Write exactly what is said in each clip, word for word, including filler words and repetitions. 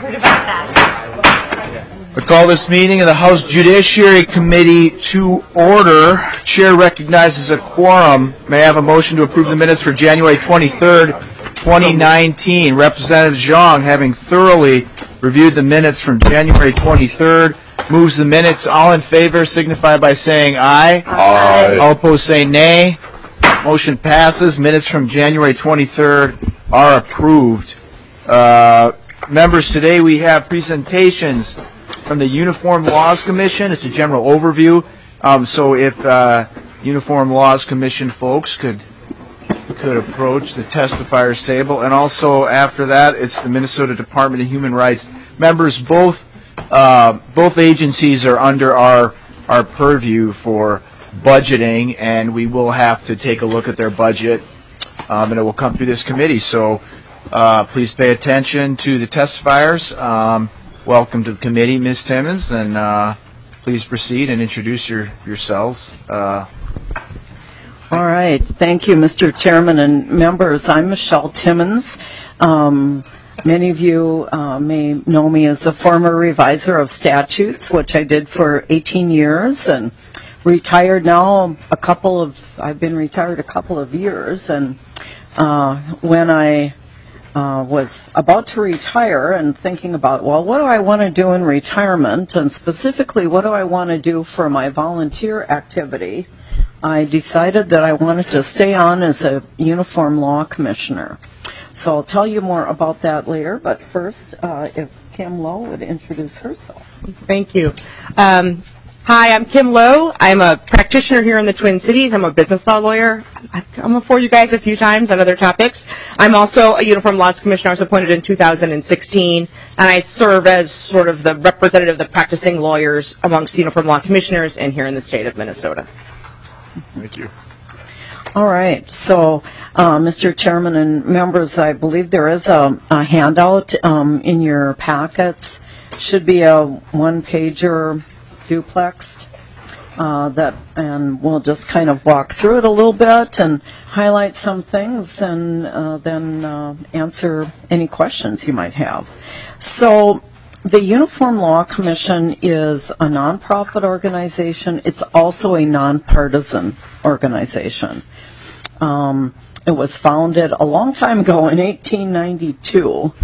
heard about that. I call this meeting of the House Judiciary Committee to order. Chair recognizes a quorum. May I have a motion to approve the minutes for January twenty-third, twenty nineteen? Representative Zhang, having thoroughly reviewed the minutes from January twenty-third, moves the minutes. All in favor signify by saying aye. Aye. All opposed say nay. Motion passes. Minutes from January twenty-third are approved. Uh, members, today we have presentations from the Uniform Laws Commission. It's a general overview. Um, so if uh, Uniform Laws Commission folks could could approach the testifiers table, and also after that, it's the Minnesota Department of Human Rights. Members, both uh, both agencies are under our our purview for budgeting, and we will have to take a look at their budget, um, and it will come through this committee. So uh, please pay attention to the testifiers. Um, welcome to the committee, Miz Timmons, and uh, please proceed and introduce your, yourselves. Uh, All right. Thank you, Mister Chairman and members. I'm Michelle Timmons. Um, many of you uh, may know me as a former reviser of statutes, which I did for eighteen years, and retired now a couple of, I've been retired a couple of years, and uh, when I uh, was about to retire and thinking about, well, what do I want to do in retirement, and specifically, what do I want to do for my volunteer activity, I decided that I wanted to stay on as a Uniform Law Commissioner. So I'll tell you more about that later, but first, uh, if Kim Lowe would introduce herself. Thank you. Um, Hi, I'm Kim Lowe. I'm a practitioner here in the Twin Cities. I'm a business law lawyer. I've come before you guys a few times on other topics. I'm also a Uniform Laws Commissioner. I was appointed in two thousand sixteen, and I serve as sort of the representative of the practicing lawyers amongst Uniform Law Commissioners and here in the state of Minnesota. Thank you. All right. So, uh, Mister Chairman and members, I believe there is a, a handout um, in your packets. Should be a one-pager duplexed uh, that, and we'll just kind of walk through it a little bit and highlight some things, and uh, then uh, answer any questions you might have. So the Uniform Law Commission is a nonprofit organization. It's also a nonpartisan organization. Um, it was founded a long time ago in eighteen ninety-two.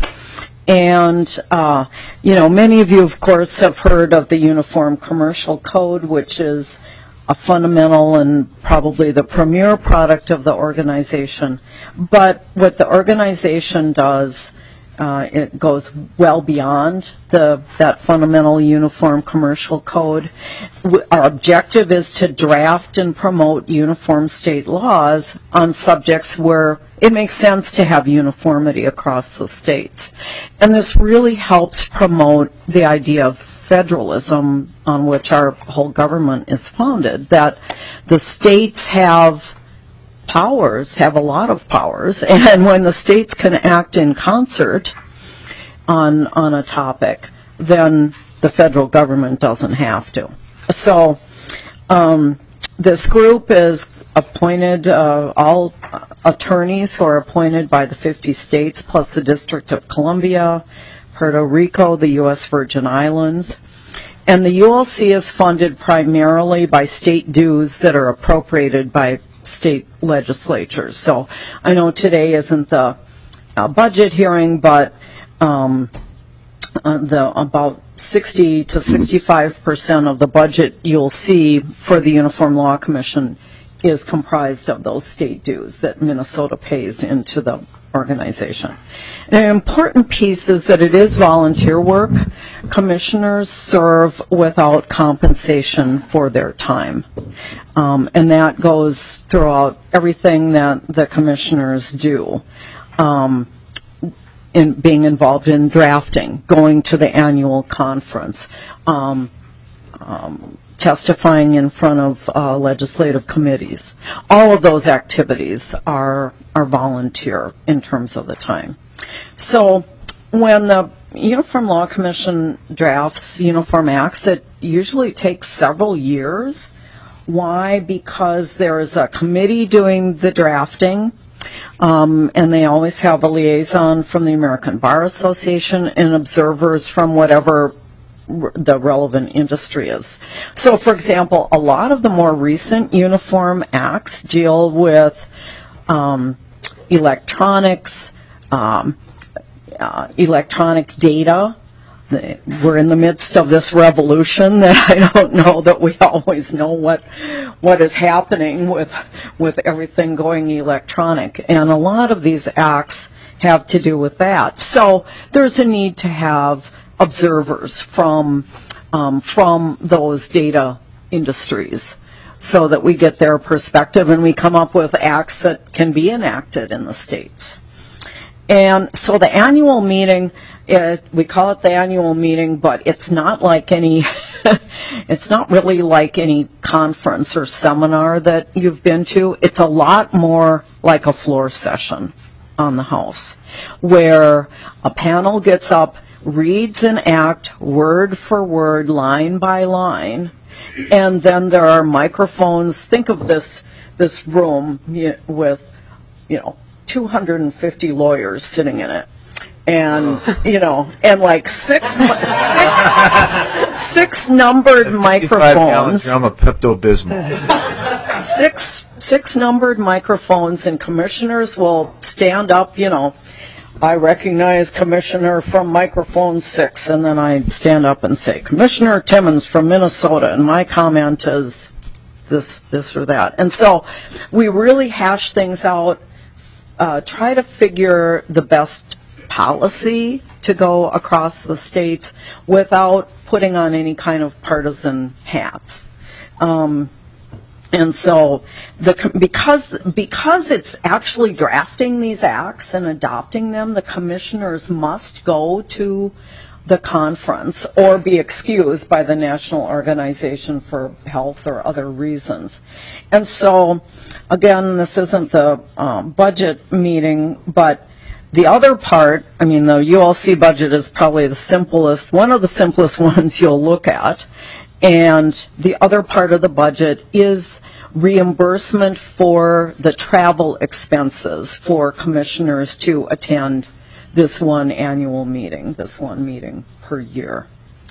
And, uh, you know, many of you, of course, have heard of the Uniform Commercial Code, which is a fundamental and probably the premier product of the organization. But what the organization does, uh, it goes well beyond the that fundamental Uniform Commercial Code. Our objective is to draft and promote uniform state laws on subjects where it makes sense to have uniformity across the states. And this really helps promote the idea of federalism on which our whole government is founded, that the states have powers, have a lot of powers, and when the states can act in concert on, on a topic, then the federal government doesn't have to. So um, this group is appointed, uh, all attorneys who are appointed by the fifty states plus the District of Columbia, Puerto Rico, the U S Virgin Islands. And the U L C is funded primarily by state dues that are appropriated by state legislatures. So I know today isn't the uh, budget hearing, but um, uh, the about sixty to sixty-five percent of the budget you'll see for the Uniform Law Commission is comprised of those state dues that Minnesota pays into the organization. And an important piece is that it is volunteer work. Commissioners serve without compensation for their time. Um, and that goes throughout everything that the commissioners do. Um, in being involved in drafting, going to the annual conference, um, um, testifying in front of uh, legislative committees. All of those activities are are volunteer in terms of the time. So when the Uniform Law Commission drafts uniform acts, it usually takes several years. Why? Because there is a committee doing the drafting, Um, and they always have a liaison from the American Bar Association and observers from whatever r- the relevant industry is. So, for example, a lot of the more recent uniform acts deal with um, electronics, um, uh, electronic data. We're in the midst of this revolution that I don't know that we always know what what is happening with with everything going electronic. And a lot of these acts have to do with that. So there's a need to have observers from um, from those data industries so that we get their perspective and we come up with acts that can be enacted in the states. And so the annual meeting, it, we call it the annual meeting, but it's not like any, it's not really like any conference or seminar that you've been to. It's a lot more like a floor session on the House, where a panel gets up, reads an act word for word, line by line, and then there are microphones. Think of this this room with, you know, two hundred fifty lawyers sitting in it, and you know, and like six six six numbered microphones. I'm a Pepto-Bismol. Six six numbered microphones, and commissioners will stand up. You know, I recognize Commissioner from microphone six, and then I stand up and say, Commissioner Timmons from Minnesota, and my comment is this this or that. And so we really hash things out. Uh, try to figure the best policy to go across the states without putting on any kind of partisan hats. Um, and so the, because, because it's actually drafting these acts and adopting them, the commissioners must go to the conference or be excused by the National Organization for Health or other reasons. And so, again, this isn't the um, budget meeting, but the other part, I mean, the U L C budget is probably the simplest, one of the simplest ones you'll look at. And the other part of the budget is reimbursement for the travel expenses for commissioners to attend this one annual meeting, this one meeting per year.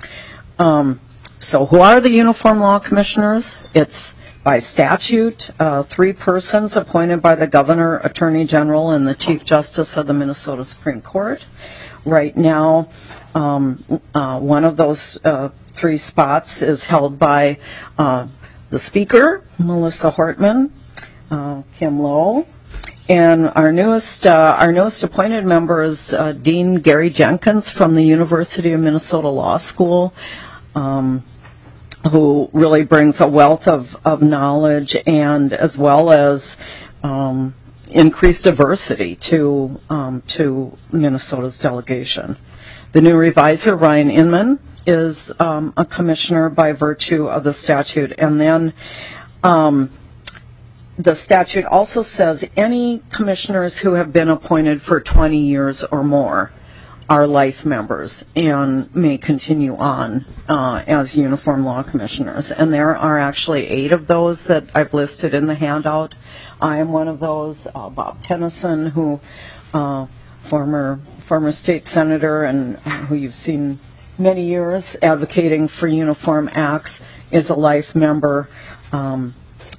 Um, so who are the Uniform Law Commissioners? It's by statute, uh, three persons appointed by the Governor, Attorney General, and the Chief Justice of the Minnesota Supreme Court. Right now, um, uh, one of those uh, three spots is held by uh, the Speaker, Melissa Hortman, uh, Kim Lowe, and our newest uh, our newest appointed member is uh, Dean Gary Jenkins from the University of Minnesota Law School, um, who really brings a wealth of, of knowledge and as well as um, increased diversity to um, to Minnesota's delegation. The new reviser, Ryan Inman, is um, a commissioner by virtue of the statute. And then um, the statute also says any commissioners who have been appointed for twenty years or more are life members and may continue on uh, as uniform law commissioners. And there are actually eight of those that I've listed in the handout. I am one of those. Uh, Bob Tennyson, who uh, former former state senator and uh, who you've seen many years advocating for uniform acts, is a life member. Um,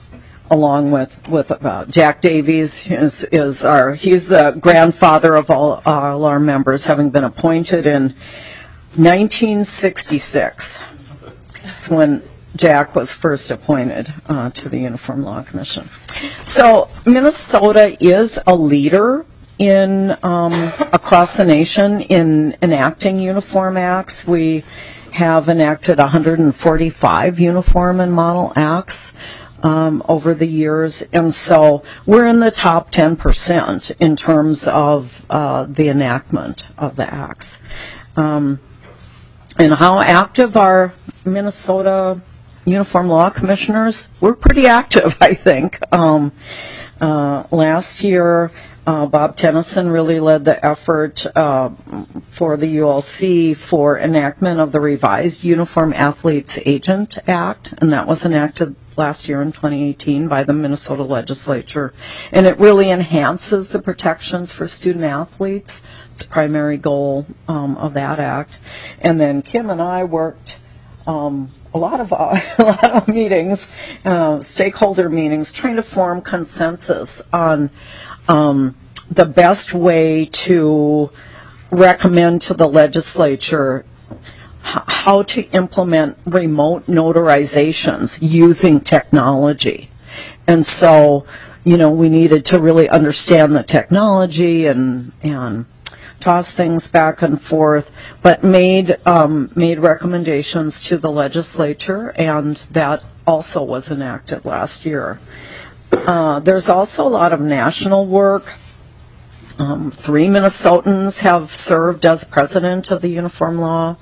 along with with uh, Jack Davies is is our he's the grandfather of all, all our members, having been appointed in nineteen sixty-six. It's when Jack was first appointed uh, to the Uniform Law Commission. So Minnesota is a leader in um, across the nation in enacting uniform acts. We have enacted one hundred forty-five uniform and model acts Um, over the years, and so we're in the top ten percent in terms of uh, the enactment of the acts. Um, and how active are Minnesota Uniform Law Commissioners? We're pretty active, I think. Um, uh, last year, Uh, Bob Tennyson really led the effort uh, for the U L C for enactment of the revised Uniform Athletes Agent Act, and that was enacted last year in twenty eighteen by the Minnesota legislature. And it really enhances the protections for student athletes. It's the primary goal um, of that act. And then Kim and I worked um, a lot of uh, a lot of meetings, uh, stakeholder meetings, trying to form consensus on um, the best way to recommend to the legislature h- how to implement remote notarizations using technology. And so, you know, we needed to really understand the technology and and toss things back and forth, but made um, made recommendations to the legislature, and that also was enacted last year. Uh, there's also a lot of national work. Um, three Minnesotans have served as president of the Uniform Law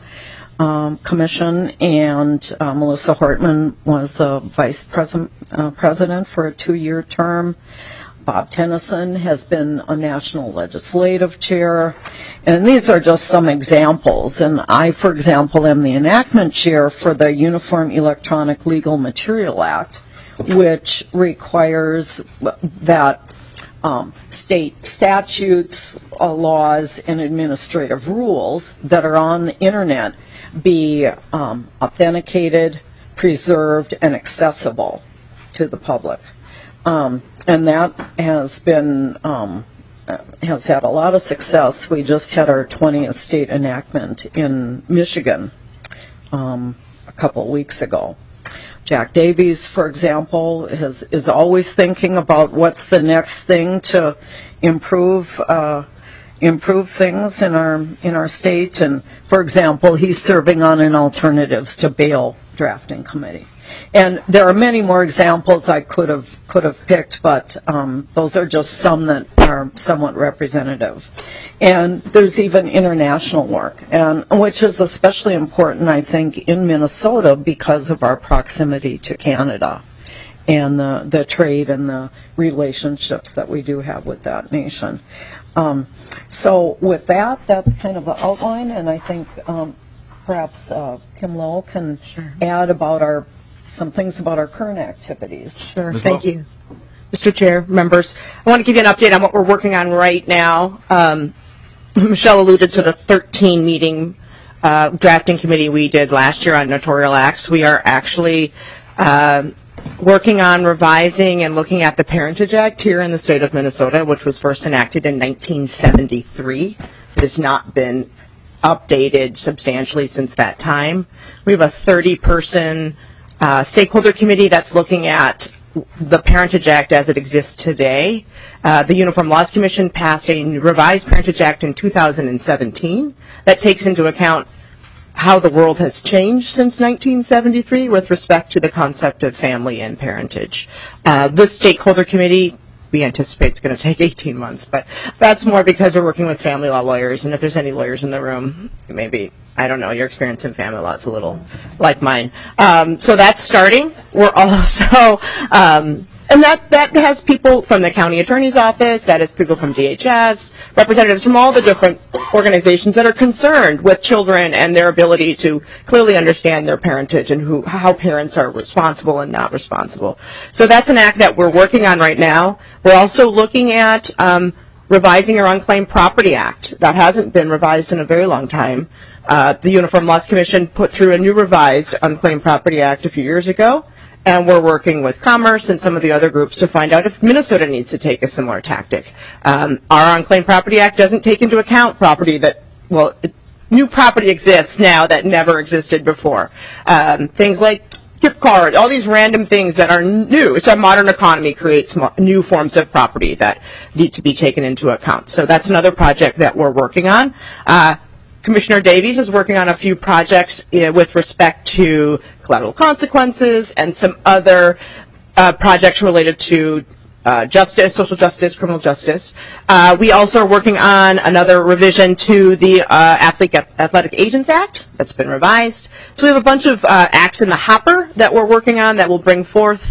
um, Commission, and uh, Melissa Hortman was the vice president, uh, president for a two-year term. Bob Tennyson has been a national legislative chair, and these are just some examples. And I, for example, am the enactment chair for the Uniform Electronic Legal Material Act, which requires that um, state statutes, uh, laws, and administrative rules that are on the internet be um, authenticated, preserved, and accessible to the public. Um, and that has been, um, has had a lot of success. We just had our twentieth state enactment in Michigan um, a couple of weeks ago. Jack Davies, for example, has, is always thinking about what's the next thing to improve uh, improve things in our in our state. And for example, he's serving on an alternatives to bail drafting committee. And there are many more examples I could have could have picked, but um, those are just some that are somewhat representative. And there's even international work, and which is especially important, I think, in Minnesota because of our proximity to Canada and the, the trade and the relationships that we do have with that nation. Um, so with that, that's kind of the outline, and I think um, perhaps uh, Kim Lowe can sure. add about our some things about our current activities. Sure. Miz Thank Lowe. You. Mister Chair, members, I want to give you an update on what we're working on right now. Um, Michelle alluded to the thirteen meeting uh, drafting committee we did last year on notarial acts. We are actually uh, working on revising and looking at the Parentage Act here in the state of Minnesota, which was first enacted in nineteen seventy-three. It has not been updated substantially since that time. We have a thirty-person uh, stakeholder committee that's looking at the Parentage Act as it exists today. Uh, the Uniform Laws Commission passed a revised Parentage Act in two thousand seventeen that takes into account how the world has changed since nineteen seventy-three with respect to the concept of family and parentage. Uh, this stakeholder committee, we anticipate it's going to take eighteen months, but that's more because we're working with family law lawyers, and if there's any lawyers in the room, maybe, I don't know, your experience in family law is a little like mine. Um, so that's starting. We're also, um, and that, that has people from the county attorney's office, that is people from D H S, representatives from all the different organizations that are concerned with children and their ability to clearly understand their parentage and who, how parents are responsible and not responsible. So that's an act that we're working on right now. We're also looking at um, revising our Unclaimed Property Act. That hasn't been revised in a very long time. Uh, the Uniform Laws Commission put through a new revised Unclaimed Property Act a few years ago, and we're working with Commerce and some of the other groups to find out if Minnesota needs to take a similar tactic. Um, our Unclaimed Property Act doesn't take into account property that, well, it, new property exists now that never existed before. Um, things like gift cards, all these random things that are new. It's our modern economy creates new forms of property that need to be taken into account. So that's another project that we're working on. Uh, Commissioner Davies is working on a few projects uh, with respect to collateral consequences and some other uh, projects related to uh, justice, social justice, criminal justice. Uh, we also are working on another revision to the uh, Athlete, Athletic Agents Act that's been revised. So we have a bunch of uh, acts in the hopper that we're working on that will bring forth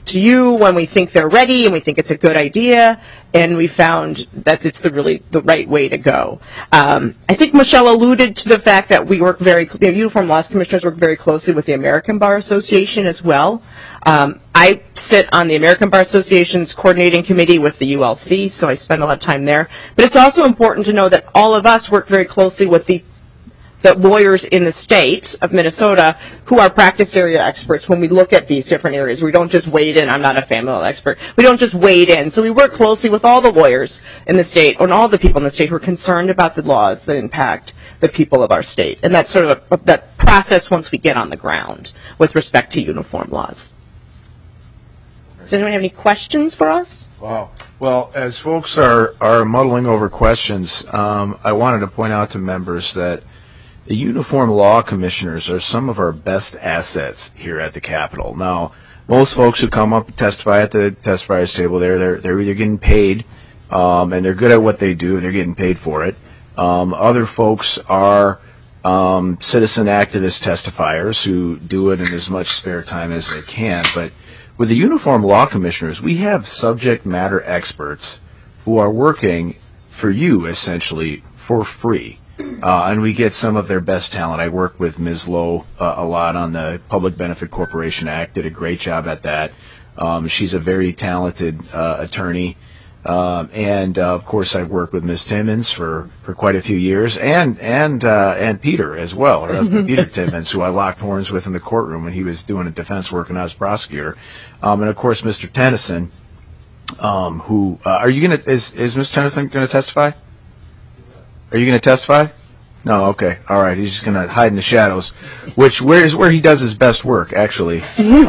to you when we think they're ready and we think it's a good idea, and we found that it's the really the right way to go. Um, I think Michelle alluded to the fact that we work very, the Uniform Laws Commissioners work very closely with the American Bar Association as well. Um, I sit on the American Bar Association's coordinating committee with the U L C, so I spend a lot of time there. But it's also important to know that all of us work very closely with the the lawyers in the state of Minnesota who are practice area experts when we look at these different areas. We don't just wade in. I'm not a family law expert. We don't just wade in. So we work closely with all the lawyers in the state and all the people in the state who are concerned about the laws that impact the people of our state. And that's sort of a, that process once we get on the ground with respect to uniform laws. Does anyone have any questions for us? Wow. Well, as folks are, are muddling over questions, um, I wanted to point out to members that the Uniform Law Commissioners are some of our best assets here at the Capitol. Now, most folks who come up and testify at the testifiers table there, they're, they're either getting paid, um, and they're good at what they do, they're getting paid for it. Um, other folks are um, citizen activist testifiers who do it in as much spare time as they can. But with the Uniform Law Commissioners, we have subject matter experts who are working for you, essentially, for free. Uh, and we get some of their best talent. I work with Miz Lowe uh, a lot on the Public Benefit Corporation Act, did a great job at that. Um, she's a very talented uh, attorney. Um, and, uh, of course, I've worked with Miz Timmons for, for quite a few years, and and uh, and Peter as well, or Peter Timmons, who I locked horns with in the courtroom when he was doing a defense work and I was prosecutor. Um, and, of course, Mister Tennyson, um, who uh, are you going to, is, is Mister Tennyson going to testify? Are you going to testify? No, okay. All right. He's just going to hide in the shadows, which where is where he does his best work, actually. Um,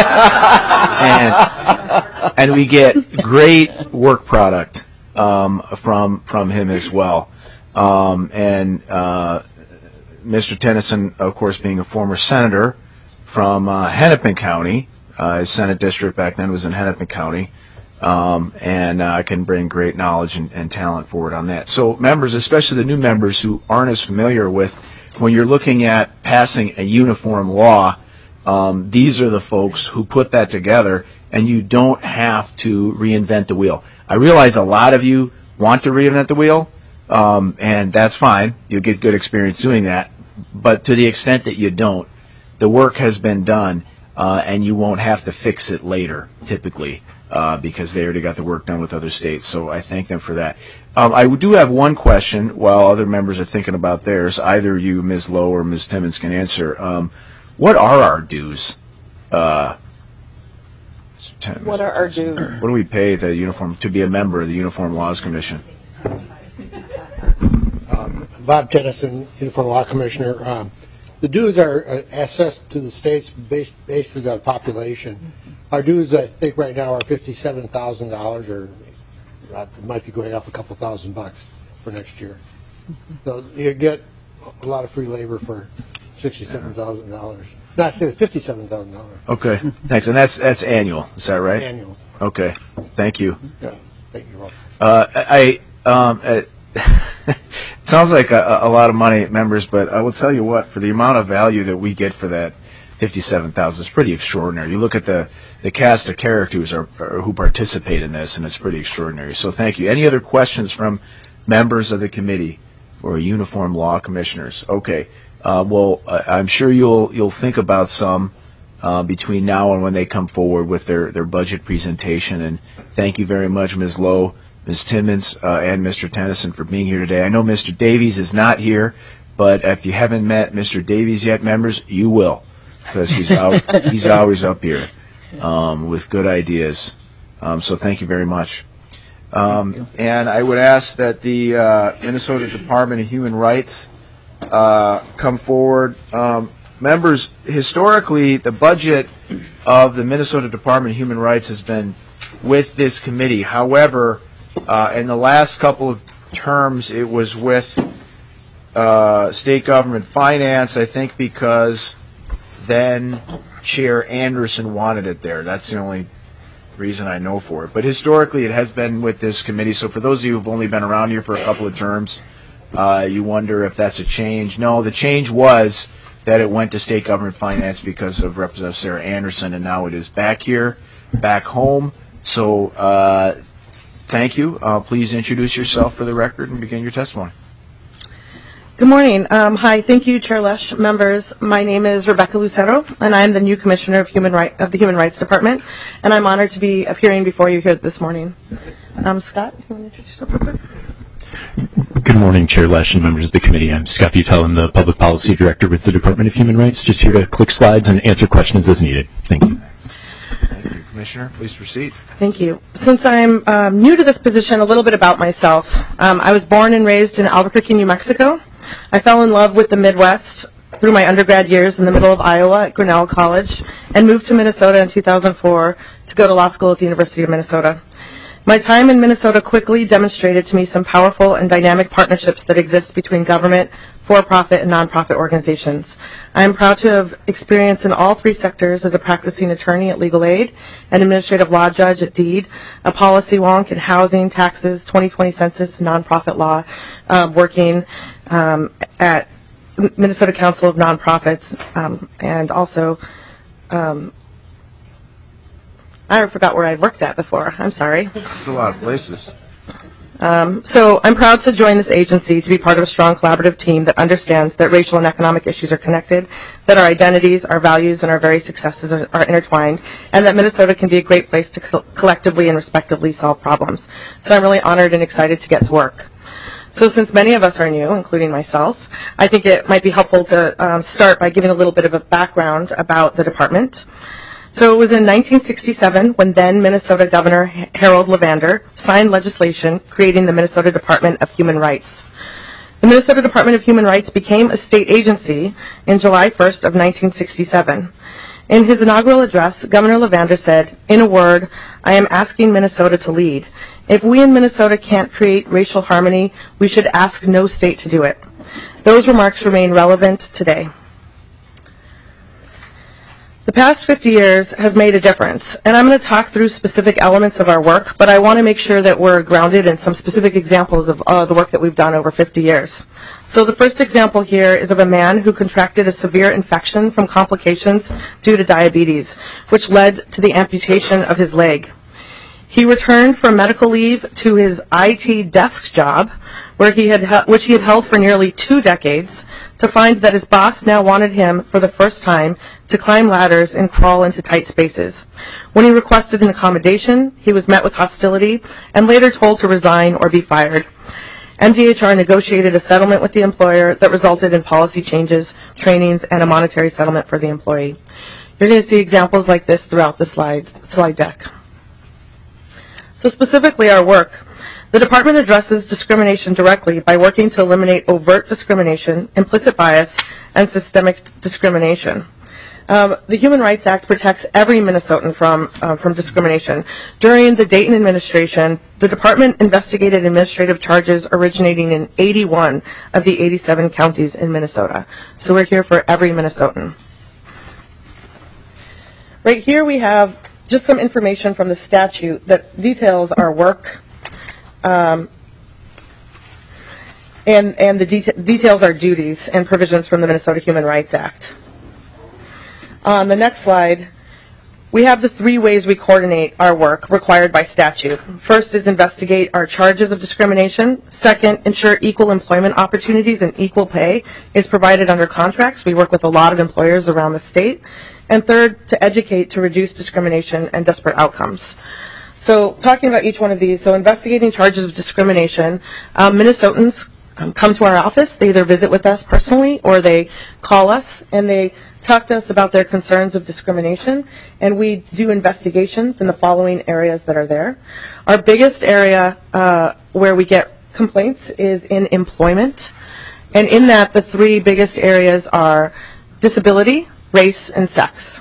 and, and we get great work product um, from from him as well. Um, and uh, Mister Tennyson, of course, being a former senator from uh, Hennepin County, uh, his Senate district back then was in Hennepin County. Um, and uh, can bring great knowledge and, and talent forward on that. So members, especially the new members who aren't as familiar with, when you're looking at passing a uniform law, um, these are the folks who put that together, and you don't have to reinvent the wheel. I realize a lot of you want to reinvent the wheel, um, and that's fine. You'll get good experience doing that. But to the extent that you don't, the work has been done, uh, and you won't have to fix it later, typically. Uh, because they already got the work done with other states. So I thank them for that. Um, I do have one question while other members are thinking about theirs. Either you, Miz Lowe, or Miz Timmons can answer. Um, what are our dues? Uh, what are our dues? What do we pay the uniform to be a member of the Uniform Laws Commission? Um, Bob Tennyson, Uniform Law Commissioner. Um, the dues are uh, assessed to the states based basically on population. Our dues, I think, right now are fifty-seven thousand dollars, or uh, it might be going up a couple thousand bucks for next year. So you get a lot of free labor for sixty-seven thousand dollars. Not fifty-seven thousand dollars. Okay, thanks. And that's that's annual, is that right? Annual. Okay, thank you. Yeah, thank you. Uh, I um, it sounds like a, a lot of money, members, but I will tell you what, for the amount of value that we get for that fifty-seven thousand, it's pretty extraordinary. You look at the the cast of characters are, are, who participate in this, and it's pretty extraordinary. So thank you. Any other questions from members of the committee or Uniform Law Commissioners? Okay. Uh, well, uh, I'm sure you'll you'll think about some uh, between now and when they come forward with their, their budget presentation. And thank you very much, Miz Lowe, Miz Timmons, uh, and Mister Tennyson for being here today. I know Mister Davies is not here, but if you haven't met Mister Davies yet, members, you will, because he's out, he's always up here um, with good ideas. Um, so thank you very much. Um, and I would ask that the uh, Minnesota Department of Human Rights uh, come forward. Um, members, historically, the budget of the Minnesota Department of Human Rights has been with this committee. However, uh, in the last couple of terms, it was with uh, State Government Finance, I think because then Chair Anderson wanted it there. That's the only reason I know for it. But historically, it has been with this committee. So for those of you who've only been around here for a couple of terms, uh, you wonder if that's a change. No, the change was that it went to State Government Finance because of Representative Sarah Anderson, and now it is back here. back home. So uh, thank you. Uh, please introduce yourself for the record and begin your testimony. Good morning. Um, hi, thank you, Chair Lesh, members. My name is Rebecca Lucero, and I'm the new Commissioner of Human Right of the Human Rights Department, and I'm honored to be appearing before you here this morning. Um, Scott, you want to introduce yourself real quick? Good morning, Chair Lesh and members of the committee. I'm Scott Butel. I'm the Public Policy Director with the Department of Human Rights. Just here to click slides and answer questions as needed. Thank you. Thank you, Commissioner. Please proceed. Thank you. Since I'm um, new to this position, a little bit about myself. Um, I was born and raised in Albuquerque, New Mexico. I fell in love with the Midwest through my undergrad years in the middle of Iowa at Grinnell College and moved to Minnesota in two thousand four to go to law school at the University of Minnesota. My time in Minnesota quickly demonstrated to me some powerful and dynamic partnerships that exist between government, for-profit, and nonprofit organizations. I am proud to have experience in all three sectors as a practicing attorney at Legal Aid, an administrative law judge at Deed, a policy wonk in housing, taxes, twenty twenty census, nonprofit law, uh, working um, at Minnesota Council of Nonprofits, um, and also um, I forgot where I worked at before. I'm sorry. There's a lot of places. Um, so I'm proud to join this agency to be part of a strong collaborative team that understands that racial and economic issues are connected, that our identities, our values, and our very successes are, are intertwined, and that Minnesota can be a great place to co- collectively and respectively solve problems. So I'm really honored and excited to get to work. So since many of us are new, including myself, I think it might be helpful to um, start by giving a little bit of a background about the department. So it was in nineteen sixty-seven when then Minnesota Governor Harold Levander signed legislation creating the Minnesota Department of Human Rights. The Minnesota Department of Human Rights became a state agency in July first of nineteen sixty-seven. In his inaugural address, Governor Levander said, "In a word, I am asking Minnesota to lead. If we in Minnesota can't create racial harmony, we should ask no state to do it." Those remarks remain relevant today. The past fifty years has made a difference, and I'm going to talk through specific elements of our work, but I want to make sure that we're grounded in some specific examples of uh, the work that we've done over fifty years. So the first example here is of a man who contracted a severe infection from complications due to diabetes, which led to the amputation of his leg. He returned from medical leave to his I T desk job, where he had which he had held for nearly two decades, to find that his boss now wanted him, for the first time, to climb ladders and crawl into tight spaces. When he requested an accommodation, he was met with hostility and later told to resign or be fired. M D H R negotiated a settlement with the employer that resulted in policy changes, trainings, and a monetary settlement for the employee. You're going to see examples like this throughout the slides, slide deck. So specifically our work, the department addresses discrimination directly by working to eliminate overt discrimination, implicit bias, and systemic discrimination. Um, the Human Rights Act protects every Minnesotan from, uh, from discrimination. During the Dayton administration, the department investigated administrative charges originating in eighty-one of the eighty-seven counties in Minnesota. So we're here for every Minnesotan. Right here we have just some information from the statute that details our work, um, and, and the deta- details our duties and provisions from the Minnesota Human Rights Act. On the next slide, we have the three ways we coordinate our work required by statute. First is investigate our charges of discrimination. Second, ensure equal employment opportunities and equal pay is provided under contracts. We work with a lot of employers around the state. And third, to educate to reduce discrimination and disparate outcomes. So talking about each one of these, so investigating charges of discrimination, um, Minnesotans um, come to our office. They either visit with us personally or they call us and they talk to us about their concerns of discrimination, and we do investigations in the following areas that are there. Our biggest area uh, where we get complaints is in employment, and in that the three biggest areas are disability, race, and sex.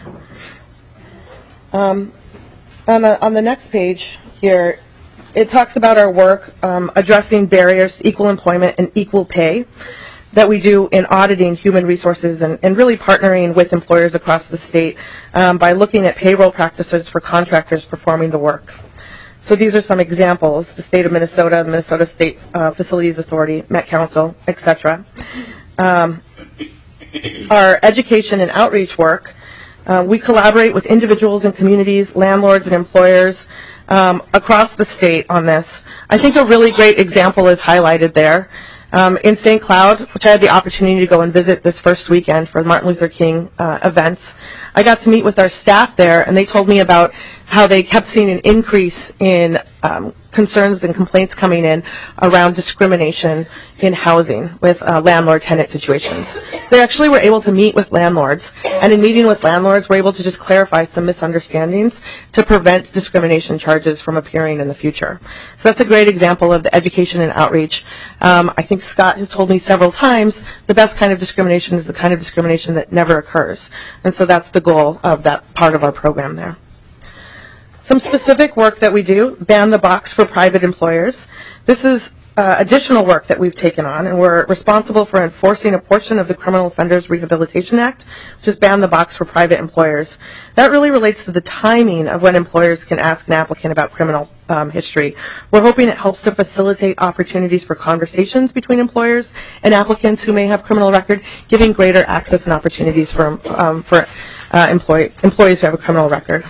Um, on, the, on the next page here, it talks about our work um, addressing barriers to equal employment and equal pay that we do in auditing human resources and, and really partnering with employers across the state um, by looking at payroll practices for contractors performing the work. So these are some examples: the state of Minnesota, the Minnesota State uh, Facilities Authority, Met Council, et cetera. Um, our education and outreach work Uh, we collaborate with individuals and communities, landlords and employers um, across the state on this. I think a really great example is highlighted there. Um, in Saint Cloud, which I had the opportunity to go and visit this first weekend for the Martin Luther King uh, events, I got to meet with our staff there, and they told me about how they kept seeing an increase in um, concerns and complaints coming in around discrimination in housing with uh, landlord-tenant situations. So they actually were able to meet with landlords, and in meeting with landlords, were able to just clarify some misunderstandings to prevent discrimination charges from appearing in the future. So that's a great example of the education and outreach. Um, I think Scott has told me several times the best kind of discrimination is the kind of discrimination that never occurs. And so that's the goal of that part of our program there. Some specific work that we do, ban the box for private employers. This is uh, additional work that we've taken on, and we're responsible for enforcing a portion of the Criminal Offenders Rehabilitation Act, which is ban the box for private employers. That really relates to the timing of when employers can ask an applicant about criminal um, history. We're hoping it helps to facilitate opportunities for conversations between employers and applicants who may have criminal record, giving greater access and opportunities for, um, for uh, employee, employees who have a criminal record.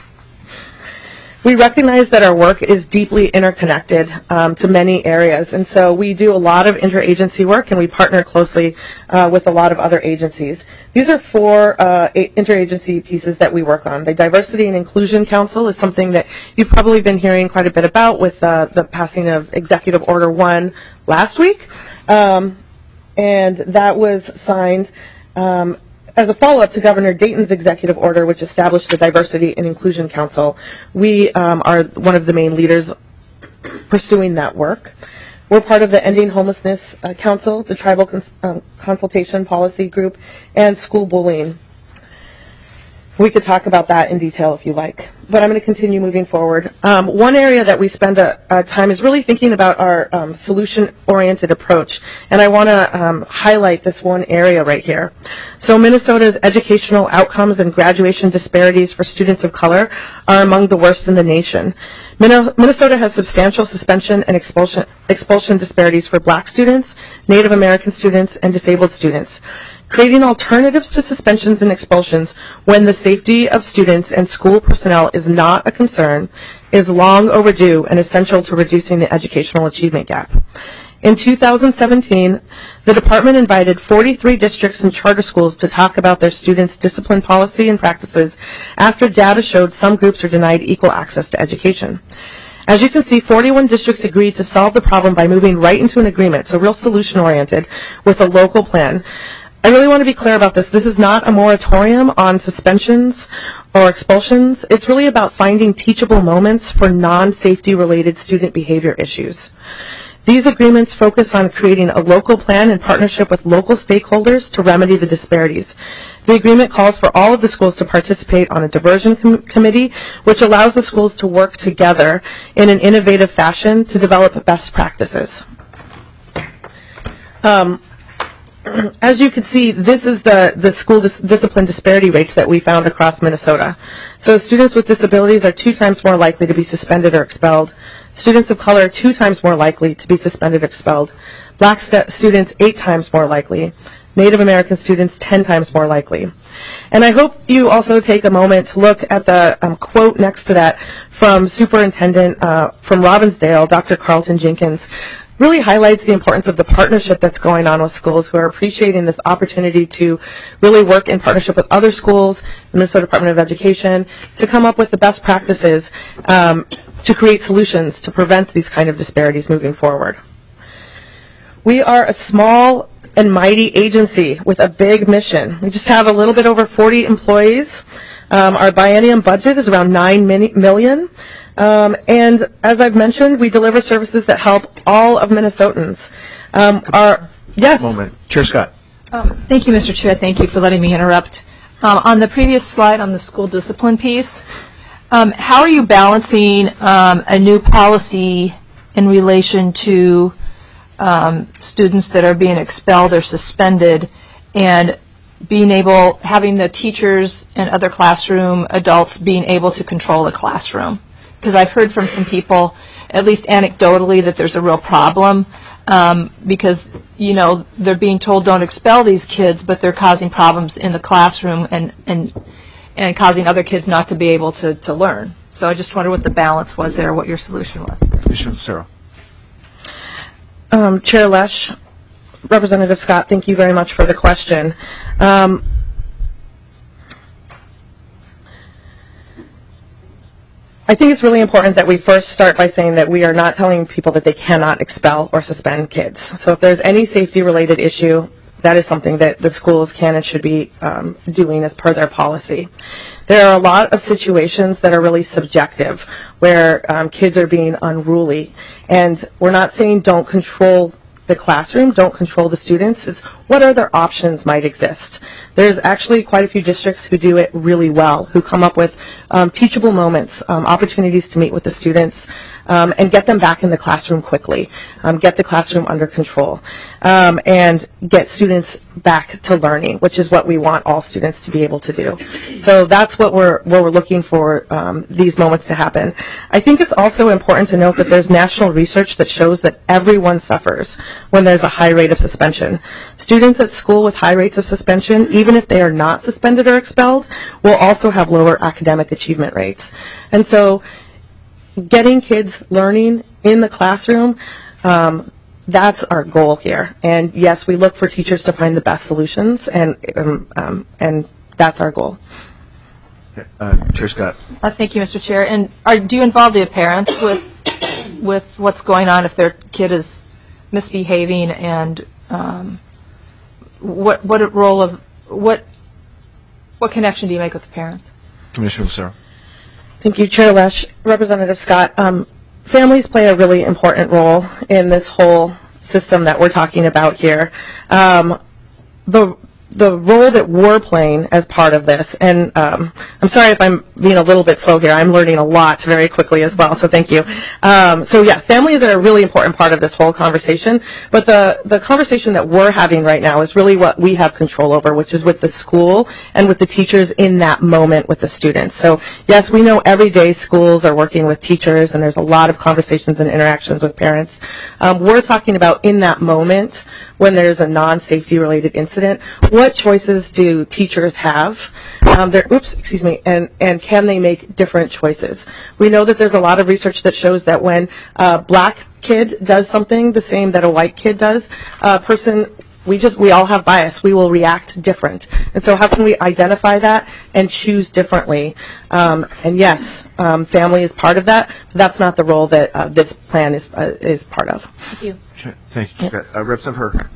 We recognize that our work is deeply interconnected um, to many areas, and so we do a lot of interagency work, and we partner closely uh, with a lot of other agencies. These are four uh, interagency pieces that we work on. The Diversity and Inclusion Council is something that you've probably been hearing quite a bit about with uh, the passing of Executive Order one last week, um, and that was signed um, as a follow-up to Governor Dayton's executive order, which established the Diversity and Inclusion Council. We um, are one of the main leaders pursuing that work. We're part of the Ending Homelessness uh, Council, the Tribal Cons um, Consultation Policy Group, and School Bullying. We could talk about that in detail if you like, but I'm going to continue moving forward. Um, one area that we spend a, a time is really thinking about our um, solution-oriented approach, and I want to um, highlight this one area right here. So Minnesota's educational outcomes and graduation disparities for students of color are among the worst in the nation. Minnesota has substantial suspension and expulsion, expulsion disparities for black students, Native American students, and disabled students. Creating alternatives to suspensions and expulsions when the safety of students and school personnel is not a concern is long overdue and essential to reducing the educational achievement gap. In two thousand seventeen, the department invited forty-three districts and charter schools to talk about their students' discipline policy and practices after data showed some groups are denied equal access to education. As you can see, forty-one districts agreed to solve the problem by moving right into an agreement, so real solution-oriented, with a local plan. I really want to be clear about this. This is not a moratorium on suspensions or expulsions. It's really about finding teachable moments for non-safety related student behavior issues. These agreements focus on creating a local plan in partnership with local stakeholders to remedy the disparities. The agreement calls for all of the schools to participate on a diversion com committee, which allows the schools to work together in an innovative fashion to develop best practices. Um, As you can see, this is the, the school dis discipline disparity rates that we found across Minnesota. So students with disabilities are two times more likely to be suspended or expelled. Students of color are two times more likely to be suspended or expelled. Black st students, eight times more likely. Native American students, ten times more likely. And I hope you also take a moment to look at the um, quote next to that from Superintendent uh, from Robbinsdale, Doctor Carlton Jenkins. Really highlights the importance of the partnership that's going on with schools who are appreciating this opportunity to really work in partnership with other schools, the Minnesota Department of Education, to come up with the best practices um, to create solutions to prevent these kind of disparities moving forward. We are a small and mighty agency with a big mission. We just have a little bit over forty employees. Um, our biennium budget is around nine million. Um, and as I've mentioned, we deliver services that help all of Minnesotans. Um, our, yes? Moment. Chair Scott. Um, thank you, Mister Chair. Thank you for letting me interrupt. Um, on the previous slide on the school discipline piece, um, how are you balancing um, a new policy in relation to um, students that are being expelled or suspended and being able, having the teachers and other classroom adults being able to control the classroom? Because I've heard from some people, at least anecdotally, that there's a real problem um, because, you know, they're being told don't expel these kids, but they're causing problems in the classroom, and, and and causing other kids not to be able to, to learn. So I just wonder what the balance was there, what your solution was. Commissioner Lucero. Um, Chair Lesh, Representative Scott, thank you very much for the question. Um, I think it's really important that we first start by saying that we are not telling people that they cannot expel or suspend kids. So if there's any safety-related issue, that is something that the schools can and should be um, doing as per their policy. There are a lot of situations that are really subjective, where um, kids are being unruly. And we're not saying don't control the classroom, don't control the students. It's what other options might exist. There's actually quite a few districts who do it really well, who come up with um, teachable moments, um, opportunities to meet with the students, um, and get them back in the classroom quickly, um, get the classroom under control, um, and get students back to learning, which is what we want all students to be able to do. So that's what we're, what we're looking for um, these moments to happen. I think it's also important to note that there's national research that shows that everyone suffers when there's a high rate of suspension. Students at school with high rates of suspension, even if they are not suspended or expelled, will also have lower academic achievement rates. And so getting kids learning in the classroom, um, that's our goal here. And yes, we look for teachers to find the best solutions, and um, um, and that's our goal. Uh, Chair Scott. Uh, thank you, Mister Chair. And are, do you involve the parents with with what's going on if their kid is misbehaving, and um, what what role of what what connection do you make with the parents? Commissioner Lucero. Thank you, Chair Lesh. Representative Scott, um, families play a really important role in this whole system that we're talking about here. Um, the the role that we're playing as part of this, and um, I'm sorry if I'm being a little bit slow here. I'm learning a lot very quickly as well, so thank you. Um, so yeah, families are a really important part of this whole conversation, but the, the conversation that we're having right now is really what we have control over, which is with the school and with the teachers in that moment with the students. So yes, we know every day schools are working with teachers, and there's a lot of conversations and interactions with parents. Um, we're talking about in that moment when there's a non-safety related incident, what choices do teachers have? Um, they're, oops, excuse me, and, and can they make different choices? We know that there's a lot of research that shows that when a black kid does something the same that a white kid does, a person, we just, we all have bias. We will react different. And so how can we identify that and choose differently? Um, and yes, um, family is part of that, but that's not the role that uh, this plan is, uh, is part of. Thank you. Thank you, Scott. Uh, Representative Herr.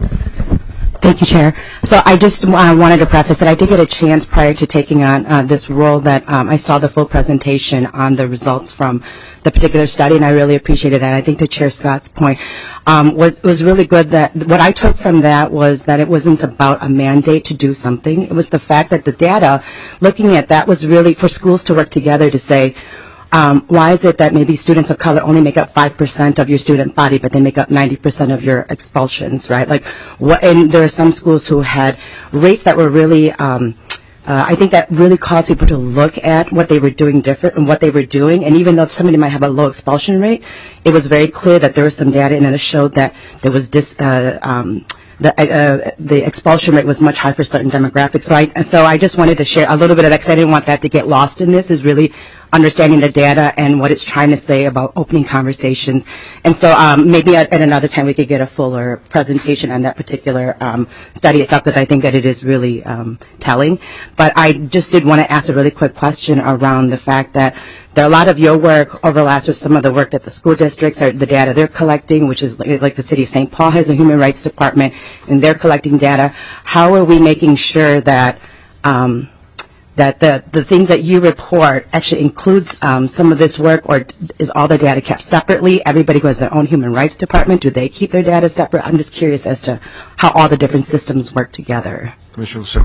Thank you, Chair. So I just uh, wanted to preface that I did get a chance prior to taking on uh, this role that um, I saw the full presentation on the results from the particular study, and I really appreciated that. I think to Chair Scott's point, um, was was really good that what I took from that was that it wasn't about a mandate to do something. It was the fact that the data, looking at that, was really for schools to work together to say, Um, why is it that maybe students of color only make up five percent of your student body, but they make up ninety percent of your expulsions, right? Like, what, and there are some schools who had rates that were really, um, uh, I think that really caused people to look at what they were doing different and what they were doing. And even though somebody might have a low expulsion rate, it was very clear that there was some data and that it showed that there was dis, uh, um, The, uh, the expulsion rate was much higher for certain demographics. So I, so I just wanted to share a little bit of that because I didn't want that to get lost in this, is really understanding the data and what it's trying to say about opening conversations. And so um, maybe at, at another time we could get a fuller presentation on that particular um, study itself, because I think that it is really um, telling. But I just did want to ask a really quick question around the fact that there are a lot of your work overlaps with some of the work that the school districts are, the data they're collecting, which is like, like the city of Saint Paul has a human rights department, and they're collecting data. How are we making sure that um, that the, the things that you report actually includes um, some of this work, or is all the data kept separately? Everybody who has their own human rights department, do they keep their data separate? I'm just curious as to how all the different systems work together. Commissioner Lucero.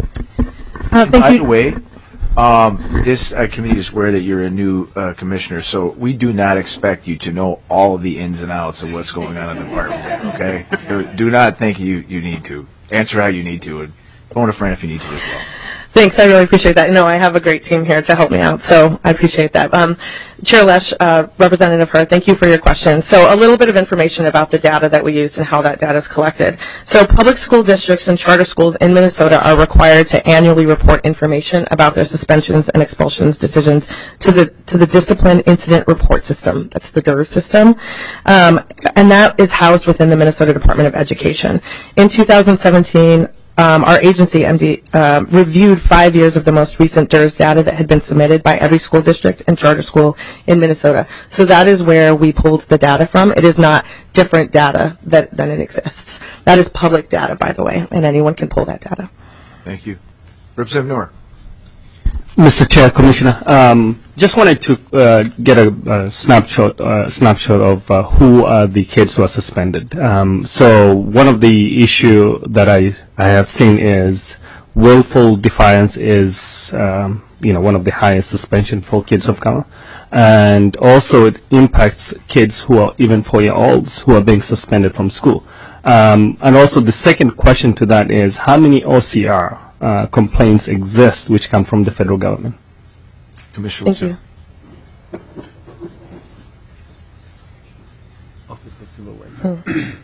Uh, thank By you. the way, um, this uh, committee is aware that you're a new uh, commissioner, so we do not expect you to know all of the ins and outs of what's going on in the department, okay? do, do not think you, you need to. Answer how you need to, and phone a friend if you need to as well. Thanks, I really appreciate that. No, I have a great team here to help me out, so I appreciate that. Um, Chair Lesh, uh, Representative Hur, thank you for your question. So a little bit of information about the data that we used and how that data is collected. So public school districts and charter schools in Minnesota are required to annually report information about their suspensions and expulsions decisions to the to the Discipline Incident Report System. That's the D I R system. Um, and that is housed within the Minnesota Department of Education. In two thousand seventeen, Um, our agency, M D, uh, reviewed five years of the most recent D I R S data that had been submitted by every school district and charter school in Minnesota. So that is where we pulled the data from. It is not different data that, than it exists. That is public data, by the way, and anyone can pull that data. Thank you. Representative Noor. Mister Chair, Commissioner, um, just wanted to uh, get a, a snapshot, uh, snapshot of uh, who are the kids who are suspended. Um, so one of the issue that I, I have seen is willful defiance is, um, you know, one of the highest suspension for kids of color. And also it impacts kids who are even four-year-olds who are being suspended from school. Um, and also the second question to that is how many O C R Uh, complaints exist which come from the federal government? Commissioner Thank you. Office of Civil Rights. Oh.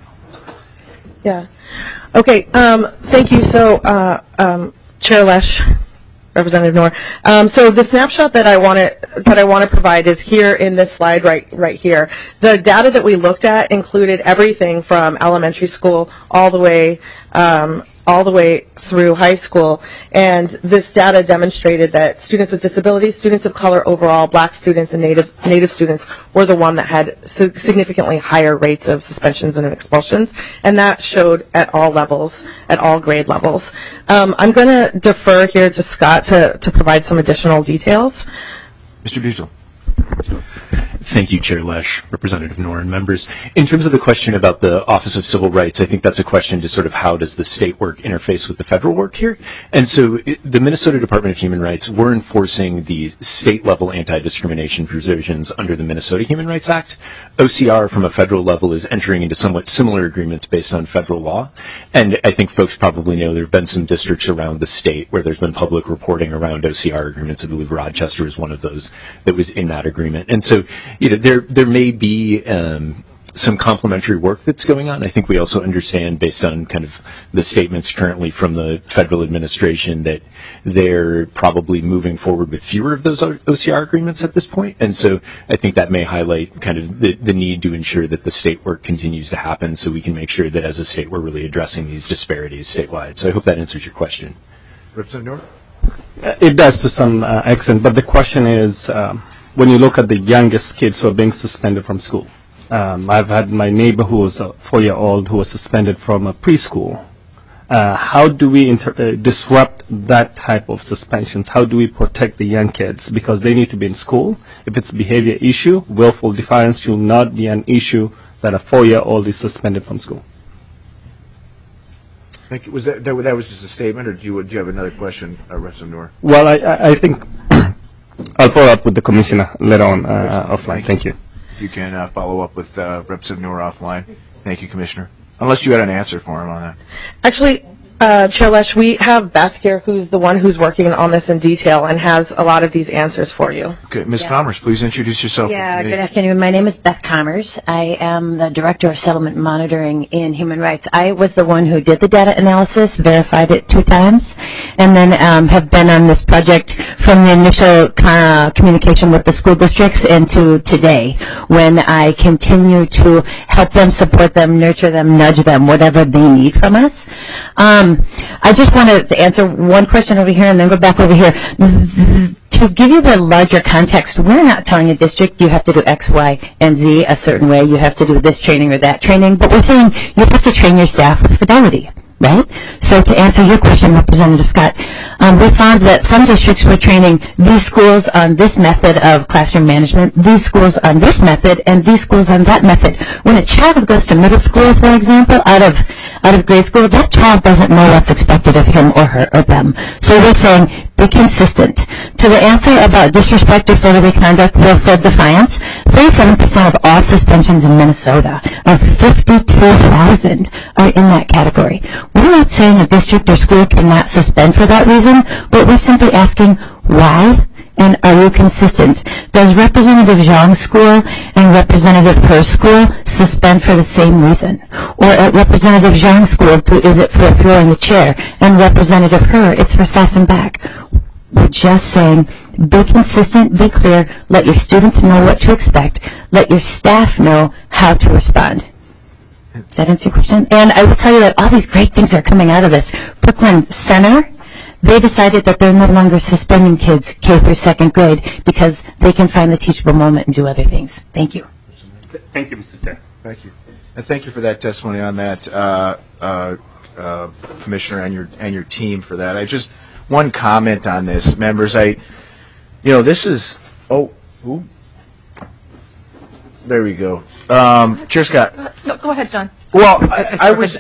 Yeah. Okay. Um, thank you. So, uh, um, Chair Lesh, Representative Noor. Um, so the snapshot that I want to that I want to provide is here in this slide right right here. The data that we looked at included everything from elementary school all the way. Um, all the way through high school, and this data demonstrated that students with disabilities, students of color overall, black students, and native native students were the one that had significantly higher rates of suspensions and expulsions, and that showed at all levels, at all grade levels. Um, I'm going to defer here to Scott to, to provide some additional details. Mister Buesel. Thank you, Chair Lesh, Representative Noor, and members. In terms of the question about the Office of Civil Rights, I think that's a question to sort of how does the state work interface with the federal work here? And so it, the Minnesota Department of Human Rights, we're enforcing the state-level anti-discrimination provisions under the Minnesota Human Rights Act. O C R from a federal level is entering into somewhat similar agreements based on federal law. And I think folks probably know there have been some districts around the state where there's been public reporting around O C R agreements. I believe Rochester is one of those that was in that agreement. And so you know, there there may be um, some complementary work that's going on. I think we also understand, based on kind of the statements currently from the federal administration, that they're probably moving forward with fewer of those O C R agreements at this point. And so I think that may highlight kind of the, the need to ensure that the state work continues to happen so we can make sure that as a state we're really addressing these disparities statewide. So I hope that answers your question. Representative Noor. It does to some uh, extent, but the question is, um, when you look at the youngest kids who are being suspended from school, um, I've had my neighbor who was a four-year-old who was suspended from a preschool. Uh, how do we inter uh, disrupt that type of suspensions? How do we protect the young kids? Because they need to be in school. If it's a behavior issue, willful defiance should not be an issue that a four-year-old is suspended from school. Thank you. Was that, that, that was just a statement, or do you, do you have another question, uh, Representative Noor? Well, I, I, I think I'll follow up with the commissioner later on uh, offline. Thank you. You can uh, follow up with uh, Representative Noor offline. Thank you, Commissioner. Unless you had an answer for him on that. Actually, uh, Chair Lesh, we have Beth here, who's the one who's working on this in detail and has a lot of these answers for you. Okay, Miz Yeah. Commerce, please introduce yourself. Yeah, good afternoon. My name is Beth Commerce. I am the Director of Settlement Monitoring in Human Rights. I was the one who did the data analysis, verified it two times, and then um, have been on this project from the initial uh, communication with the school districts into today, when I continue to help them, support them, nurture them, nudge them, whatever they need from us. Um, I just wanted to answer one question over here and then go back over here. To give you the larger context, we're not telling a district you have to do X, Y, and Z a certain way. You have to do this training or that training. But we're saying you have to train your staff with fidelity, right? So to answer your question, Representative Scott, um, we found that some districts were training these schools on this method of classroom management, these schools on this method, and these schools on that method. When a child goes to middle school, for example, out of out of grade school, that child doesn't know what's expected of him or her or them. So we're saying be consistent. To the answer about disrespect, disorderly conduct, willful defiance, thirty-seven percent of all suspensions in Minnesota, of fifty-two thousand, are in that category. We're not saying a district or school cannot suspend for that reason, but we're simply asking why, and are you consistent? Does Representative Zhang's school and Representative Kerr's school suspend for the same reason? Or at Representative Zhang's school, do, is it for throwing a chair? And Representative Kerr, it's for sassing back. We're just saying, be consistent, be clear, let your students know what to expect, let your staff know how to respond. Does that answer your question? And I will tell you that all these great things are coming out of this. Brooklyn Center, they decided that they're no longer suspending kids K through second grade because they can find the teachable moment and do other things. Thank you. Thank you, Mister Chair. Thank you. And thank you for that testimony on that, uh, uh, uh, Commissioner, and your and your team for that. I just, one comment on this, members. I, you know, this is, oh, ooh. There we go. Um, Chair Scott. No, go ahead, John. Well, I, I was,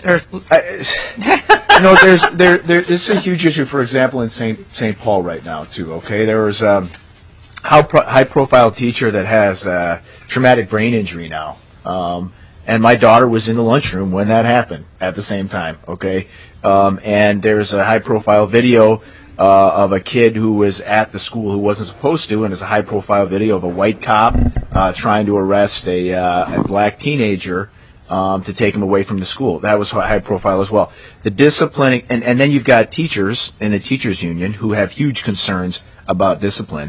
I, you know, there's there there this is a huge issue. For example, in Saint Saint Paul right now too. Okay, there was um, how pro, high profile teacher that has uh, traumatic brain injury now, um, and my daughter was in the lunchroom when that happened at the same time. Okay, um, and there's a high profile video uh, of a kid who was at the school who wasn't supposed to, and it's a high profile video of a white cop uh, trying to arrest a, uh, a black teenager. Um, to take him away from the school. That was high profile as well. The disciplining, and, and then you've got teachers in the teachers union who have huge concerns about discipline.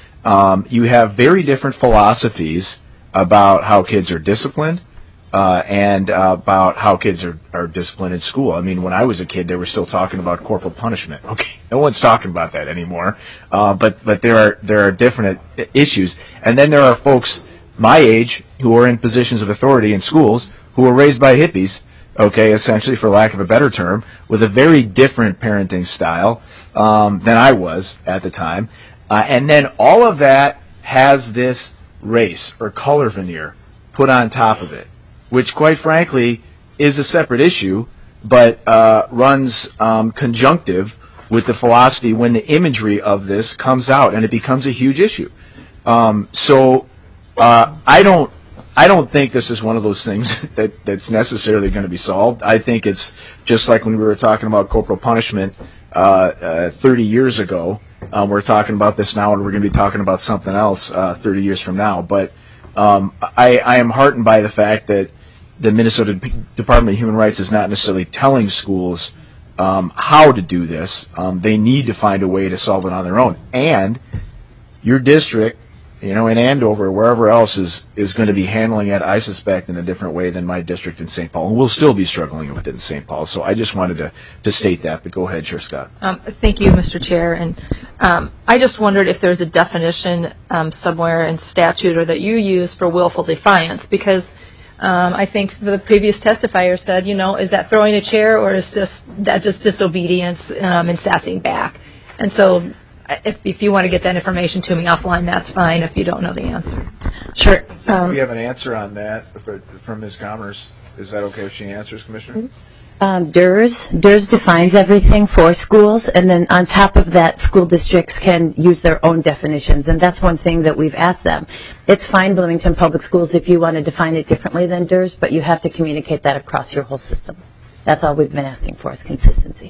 Um, you have very different philosophies about how kids are disciplined uh, and uh, about how kids are, are disciplined in school. I mean, when I was a kid, they were still talking about corporal punishment. Okay, no one's talking about that anymore. Uh, but but there are there are different issues, and then there are folks my age who are in positions of authority in schools who were raised by hippies, okay, essentially, for lack of a better term, with a very different parenting style um, than I was at the time. Uh, and then all of that has this race or color veneer put on top of it, which, quite frankly, is a separate issue, but uh, runs um, conjunctive with the philosophy when the imagery of this comes out, and it becomes a huge issue. Um, so uh, I don't I don't think this is one of those things that, that's necessarily going to be solved. I think it's just like when we were talking about corporal punishment uh, uh, thirty years ago. Um, we're talking about this now, and we're going to be talking about something else uh, thirty years from now. But um, I, I am heartened by the fact that the Minnesota Department of Human Rights is not necessarily telling schools um, how to do this. Um, they need to find a way to solve it on their own. And your district, you know, in Andover, wherever else, is, is going to be handling it, I suspect, in a different way than my district in Saint Paul. And we'll still be struggling with it in Saint Paul. So I just wanted to, to state that. But go ahead, Chair Scott. Um, thank you, Mister Chair. And um, I just wondered if there's a definition um, somewhere in statute or that you use for willful defiance, because um, I think the previous testifier said, you know, is that throwing a chair, or is this, that just disobedience um, and sassing back? And so If, if you want to get that information to me offline, that's fine if you don't know the answer. Sure. Um, we have an answer on that for, from Miz Commerce. Is that okay if she answers, Commissioner? Um, D E R S. D E R S defines everything for schools, and then on top of that, school districts can use their own definitions, and that's one thing that we've asked them. It's fine, Bloomington Public Schools, if you want to define it differently than D E R S, but you have to communicate that across your whole system. That's all we've been asking for, is consistency.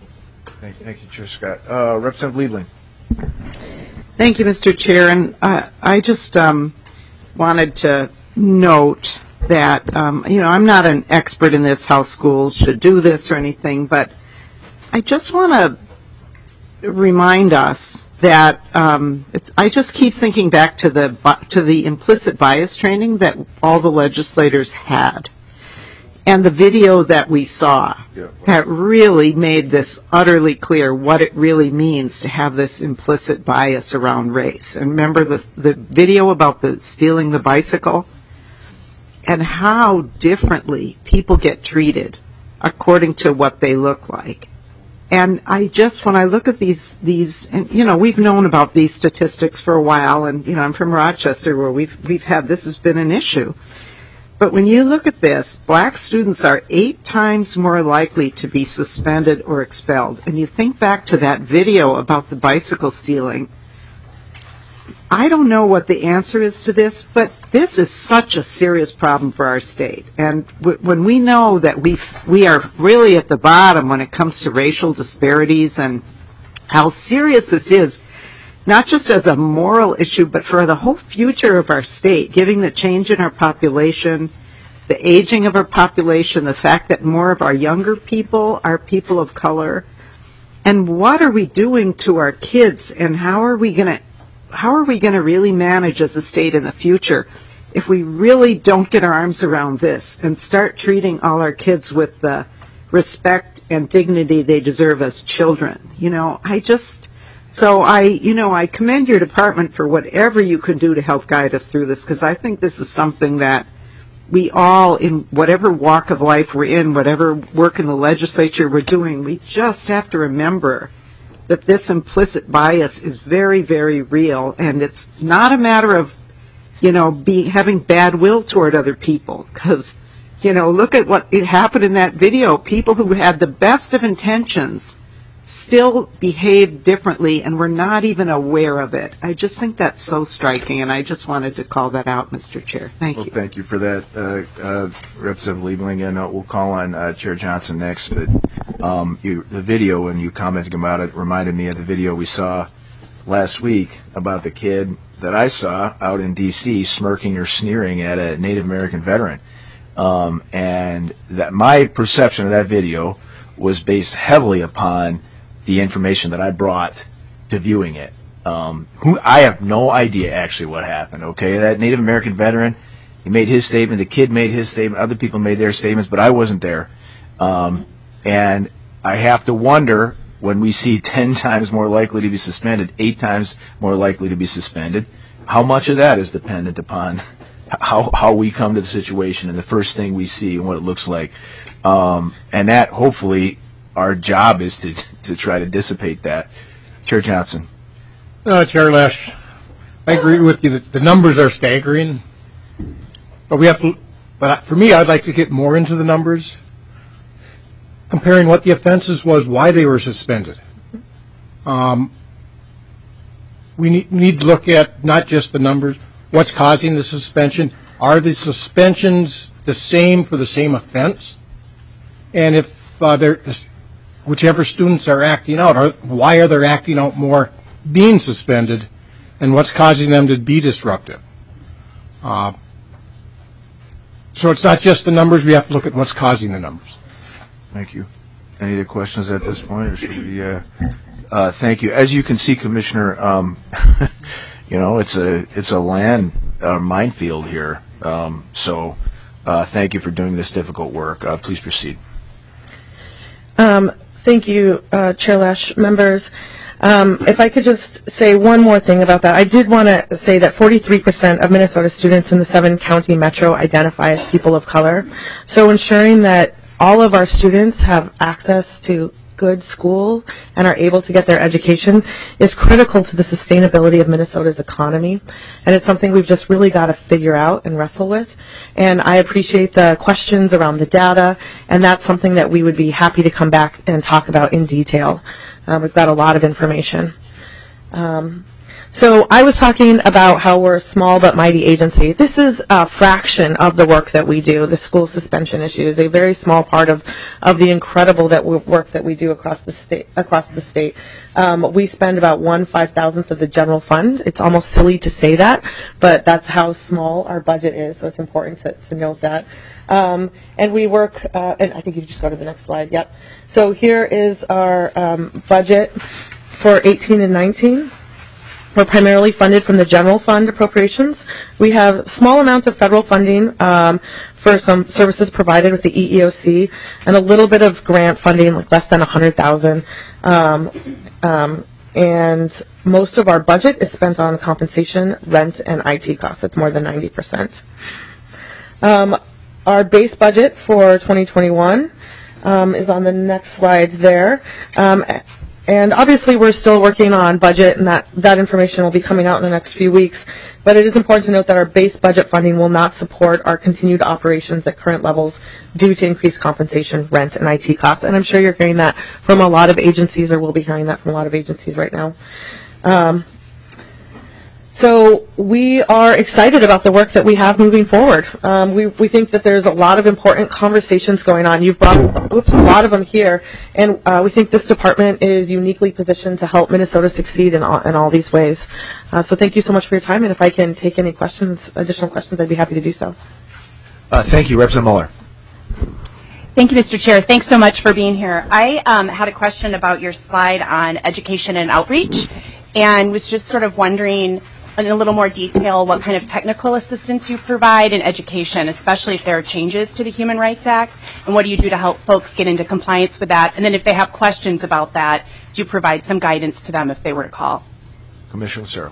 Thank you, thank you, Chair Scott. Uh, Representative Liebling. Thank you, Mister Chair. And uh, I just um, wanted to note that, um, you know, I'm not an expert in this, how schools should do this or anything, but I just want to remind us that um, it's, I just keep thinking back to the to the implicit bias training that all the legislators had. And the video that we saw yeah. that really made this utterly clear what it really means to have this implicit bias around race. And remember the the video about the stealing the bicycle and how differently people get treated according to what they look like. And I just, when I look at these, these, and you know, we've known about these statistics for a while, and you know, I'm from Rochester where we've we've had this has been an issue. But when you look at this, black students are eight times more likely to be suspended or expelled. And you think back to that video about the bicycle stealing. I don't know what the answer is to this, but this is such a serious problem for our state. And w- when we know that we we are really at the bottom when it comes to racial disparities and how serious this is, not just as a moral issue, but for the whole future of our state, given the change in our population, the aging of our population, the fact that more of our younger people are people of color, and what are we doing to our kids, and how are we going to how are we going to really manage as a state in the future if we really don't get our arms around this and start treating all our kids with the respect and dignity they deserve as children? You know, I just, so I, you know, I commend your department for whatever you can do to help guide us through this, because I think this is something that we all, in whatever walk of life we're in, whatever work in the legislature we're doing, we just have to remember that this implicit bias is very, very real, and it's not a matter of, you know, be, having bad will toward other people, because, you know, look at what it happened in that video. People who had the best of intentions still behaved differently, and were not even aware of it. I just think that's so striking, and I just wanted to call that out, Mister Chair. Thank well, you. Thank you for that, uh, uh, Representative Liebling, and uh, we'll call on uh, Chair Johnson next. But um, you, the video, when you commented about it, reminded me of the video we saw last week about the kid that I saw out in D C smirking or sneering at a Native American veteran. Um, and that my perception of that video was based heavily upon the information that I brought to viewing it. Um, who I have no idea actually what happened. Okay, that Native American veteran, he made his statement. The kid made his statement. Other people made their statements, but I wasn't there. Um, and I have to wonder, when we see ten times more likely to be suspended, eight times more likely to be suspended, how much of that is dependent upon how how we come to the situation and the first thing we see and what it looks like. Um, and that, hopefully, our job is to to try to dissipate that. Chair Johnson. Uh, Chair Lesh, I agree with you that the numbers are staggering, but we have to. But for me, I'd like to get more into the numbers, comparing what the offenses was, why they were suspended. Um, we need, we need to look at not just the numbers, what's causing the suspension. Are the suspensions the same for the same offense? And if uh, they're, whichever students are acting out, are, why are they acting out more being suspended, and what's causing them to be disruptive? Uh, so it's not just the numbers, we have to look at what's causing the numbers. Thank you. Any other questions at this point, or should we, uh, uh, thank you. As you can see, Commissioner, um, you know, it's a, it's a land uh, minefield here, um, so uh, thank you for doing this difficult work. Uh, please proceed. Um, thank you, uh, Chair Lesh, members. Um, if I could just say one more thing about that. I did want to say that forty-three percent of Minnesota students in the seven-county metro identify as people of color. So ensuring that all of our students have access to good school and are able to get their education is critical to the sustainability of Minnesota's economy. And it's something we've just really got to figure out and wrestle with. And I appreciate the questions around the data, and that's something that we would be happy to come back and talk about in detail. Um, we've got a lot of information. Um, So I was talking about how we're a small but mighty agency. This is a fraction of the work that we do. The school suspension issue is a very small part of, of the incredible that we, work that we do across the state. Across the state, um, we spend about one five thousandth of the general fund. It's almost silly to say that, but that's how small our budget is. So it's important to, to note that. Um, and we work. Uh, and I think you just go to the next slide. Yep. So here is our um, budget for eighteen and nineteen. We're primarily funded from the general fund appropriations. We have a small amount of federal funding um, for some services provided with the E E O C, and a little bit of grant funding, like less than one hundred thousand dollars. Um, um, and most of our budget is spent on compensation, rent, and I T costs. It's more than ninety percent. Um, our base budget for twenty twenty-one um, is on the next slide there. Um, And obviously, we're still working on budget, and that, that information will be coming out in the next few weeks. But it is important to note that our base budget funding will not support our continued operations at current levels due to increased compensation, rent, and I T costs. And I'm sure you're hearing that from a lot of agencies, or will be hearing that from a lot of agencies right now. Um, So we are excited about the work that we have moving forward. Um, we, we think that there's a lot of important conversations going on. You've brought oops, a lot of them here, and uh, we think this department is uniquely positioned to help Minnesota succeed in all, in all these ways. Uh, so thank you so much for your time, and if I can take any questions, additional questions, I'd be happy to do so. Uh, thank you, Representative Muller. Thank you, Mister Chair. Thanks so much for being here. I um, had a question about your slide on education and outreach, and was just sort of wondering in a little more detail what kind of technical assistance you provide in education, especially if there are changes to the Human Rights Act, and what do you do to help folks get into compliance with that? And then if they have questions about that, do you provide some guidance to them if they were to call? Commissioner Lucero.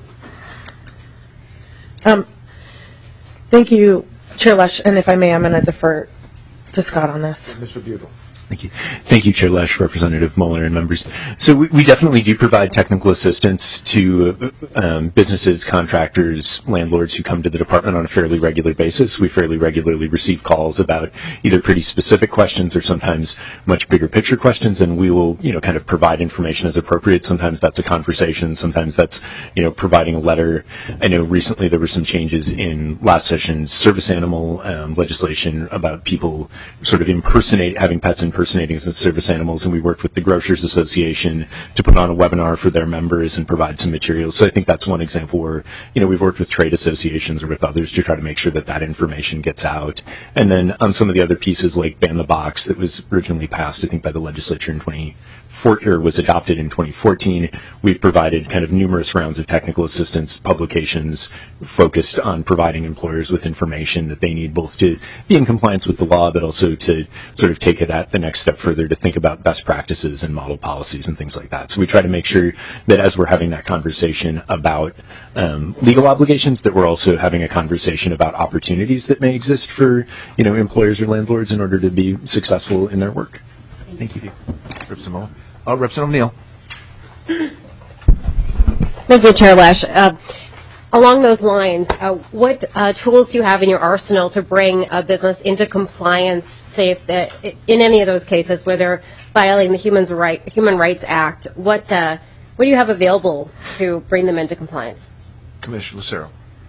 Um, thank you, Chair Lesh, and if I may, I'm going to defer to Scott on this. Mister Bugle. Thank you. Thank you, Chair Lesh, Representative Muller, and members. So we, we definitely do provide technical assistance to um, businesses, contractors, landlords who come to the department on a fairly regular basis. We fairly regularly receive calls about either pretty specific questions or sometimes much bigger picture questions, and we will, you know, kind of provide information as appropriate. Sometimes that's a conversation. Sometimes that's, you know, providing a letter. I know recently there were some changes in last session's service animal um, legislation about people sort of impersonate, having pets impersonating as service animals, and we worked with the Grocers Association to put on a webinar for their members and provide some materials. So I think that's one example where, you know, we've worked with trade associations or with others to try to make sure that that information gets out. And then on some of the other pieces like Ban the Box that was originally passed, I think, by the legislature in twenty fourteen, or was adopted in twenty fourteen, we've provided kind of numerous rounds of technical assistance, publications focused on providing employers with information that they need both to be in compliance with the law, but also to sort of take it at the next step further to think about best practices and model policies and things like that. So we try to make sure that as we're having that conversation about um, legal obligations, that we're also having a conversation about opportunities that may exist for, you know, employers or landlords in order to be successful in their work. Thank you. Representative Muller. Oh, Representative O'Neill. Thank you, Chair Lesh. Uh, along those lines, uh, what uh, tools do you have in your arsenal to bring a business into compliance, say if the, in any of those cases where they're violating the Human, right, Human Rights Act? What, uh, what do you have available to bring them into compliance? Commissioner Lucero.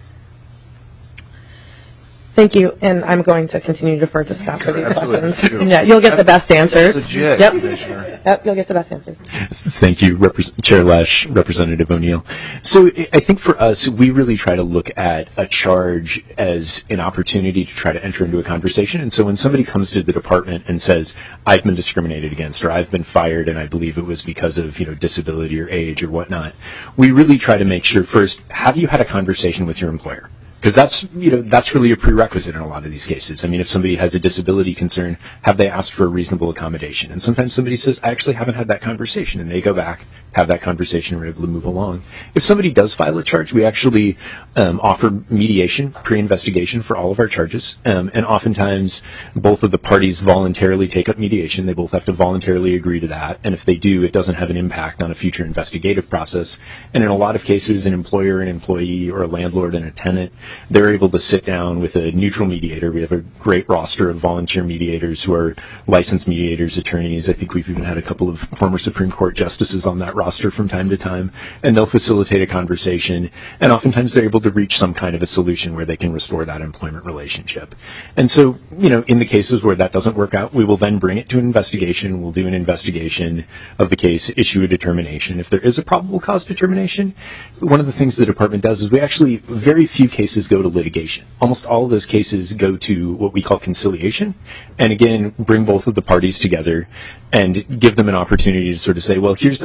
Thank you, and I'm going to continue to defer to Scott for these Absolutely. questions. Yeah, you'll get the best answers. Legit, yep. Commissioner. Yep, you'll get the best answers. Thank you, Repres- Chair Lesh, Representative O'Neill. So I think for us, we really try to look at a charge as an opportunity to try to enter into a conversation. And so when somebody comes to the department and says, I've been discriminated against, or I've been fired, and I believe it was because of, you know, disability or age or whatnot, we really try to make sure first, have you had a conversation with your employer? Because that's, you know, that's really a prerequisite in a lot of these cases. I mean, if somebody has a disability concern, have they asked for a reasonable accommodation? And sometimes somebody says, I actually haven't had that conversation, and they go back, have that conversation, and we're able to move along. If somebody does file a charge, we actually um, offer mediation, pre-investigation for all of our charges, um, and oftentimes both of the parties voluntarily take up mediation. They both have to voluntarily agree to that, and if they do, it doesn't have an impact on a future investigative process. And in a lot of cases, an employer, an employee, or a landlord and a tenant, they're able to sit down with a neutral mediator. We have a great roster of volunteer mediators who are licensed mediators, attorneys. I think we've even had a couple of former Supreme Court justices on that roster from time to time, and they'll facilitate a conversation, and oftentimes they're able to reach some kind of a solution where they can restore that employment relationship. And so, you know, in the cases where that doesn't work out, we will then bring it to an investigation. We'll do an investigation of the case, issue a determination. If there is a probable cause determination, one of the things the department does is we actually, very few cases go to litigation. Almost all of those cases go to what we call conciliation, and again, bring both of the parties together and give them an opportunity to sort of say, well, here's the facts of the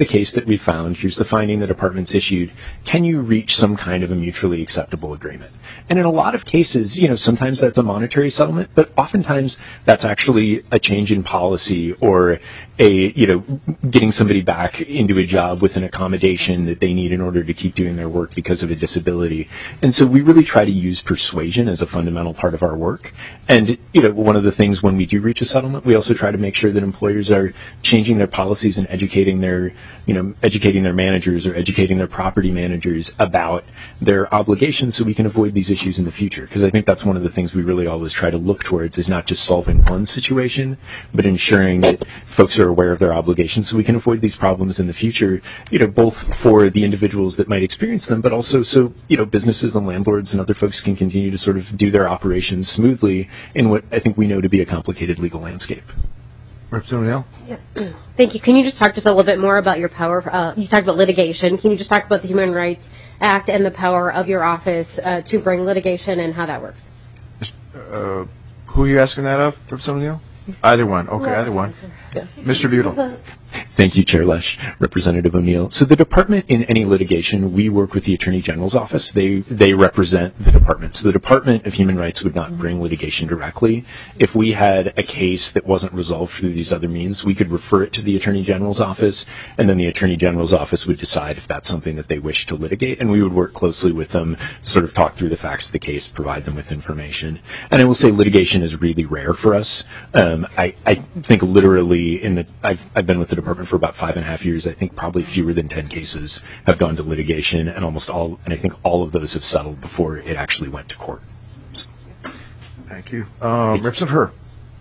case that we found. Here's the finding the department's issued. Can you reach some kind of a mutually acceptable agreement? And in a lot of cases, you know, sometimes that's a monetary settlement, but oftentimes that's actually a change in policy or a, you know, getting somebody back into a job with an accommodation that they need in order to keep doing their work because of a disability. And so we really try to use persuasion as a fundamental part of our work. And, you know, one of the things when we do reach a settlement, we also try to make sure that employers are changing their policies and educating their, you know, educating their managers or educating their property managers about their obligations so we can avoid these issues in the future. Because I think that's one of the things we really always try to look towards is not just solving one situation, but ensuring that folks are aware of their obligations so we can avoid these problems in the future, you know, both for the individuals that might experience them, but also so, you know, businesses and landlords and other folks can continue to sort of do their operations smoothly in what I think we know to be a complicated legal landscape. Representative Yeah. Thank you. Can you just talk just a little bit more about your power? Uh, you talked about litigation. Can you just talk about the Human Rights Act and the power of your office uh, to bring litigation and how that works? Uh, who are you asking that of, Representative? Either one. Okay, either one. Mister Butel. Thank you, Chair Lesh, Representative O'Neill. So the department in any litigation, we work with the Attorney General's office. They they represent the department. So the Department of Human Rights would not bring litigation directly. If we had a case that wasn't resolved through these other means, we could refer it to the Attorney General's office, and then the Attorney General's office would decide if that's something that they wish to litigate, and we would work closely with them to sort of talk through the facts of the case, provide them with information. And I will say litigation is really rare for us. Um, I, I think literally in the, I've, I've been with the department for about five and a half years. I think probably fewer than ten cases have gone to litigation, and almost all, and I think all of those have settled before it actually went to court. So. Thank you. Um, Representative Herr.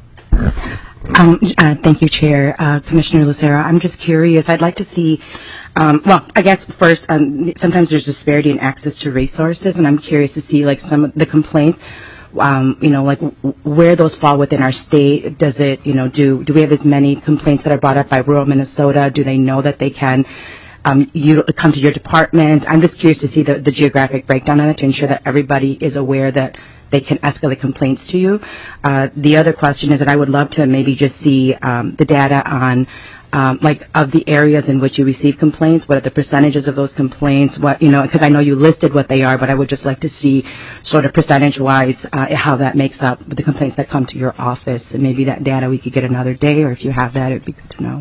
Um, uh, thank you, Chair. Uh, Commissioner Lucero, I'm just curious. I'd like to see, um, well, I guess first, um, sometimes there's disparity in access to resources, and I'm curious to see like some of the complaints. Um, you know, like w- where those fall within our state. Does it, you know, do do we have as many complaints that are brought up by rural Minnesota? Do they know that they can um, you come to your department? I'm just curious to see the, the geographic breakdown on it to ensure that everybody is aware that they can escalate complaints to you. Uh, the other question is that I would love to maybe just see um, the data on Um, like of the areas in which you receive complaints, what are the percentages of those complaints, what, you know, because I know you listed what they are, but I would just like to see sort of percentage-wise uh, how that makes up with the complaints that come to your office. And maybe that data we could get another day, or if you have that, it would be good to know.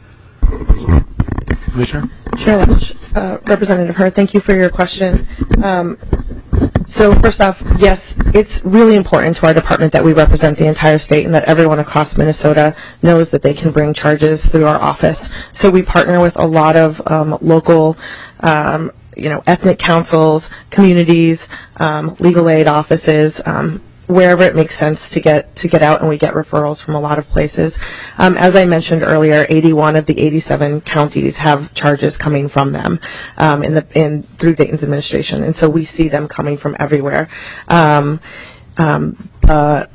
Commissioner? Sure. Uh, Representative Herr, thank you for your question. Um, So first off, yes, it's really important to our department that we represent the entire state and that everyone across Minnesota knows that they can bring charges through our office. So we partner with a lot of um, local, um, you know, ethnic councils, communities, um, legal aid offices, um, wherever it makes sense to get to get out, and we get referrals from a lot of places. Um, as I mentioned earlier, eighty-one of the eighty-seven counties have charges coming from them um, in the in through Dayton's administration, and so we see them coming from everywhere. Um, um, uh,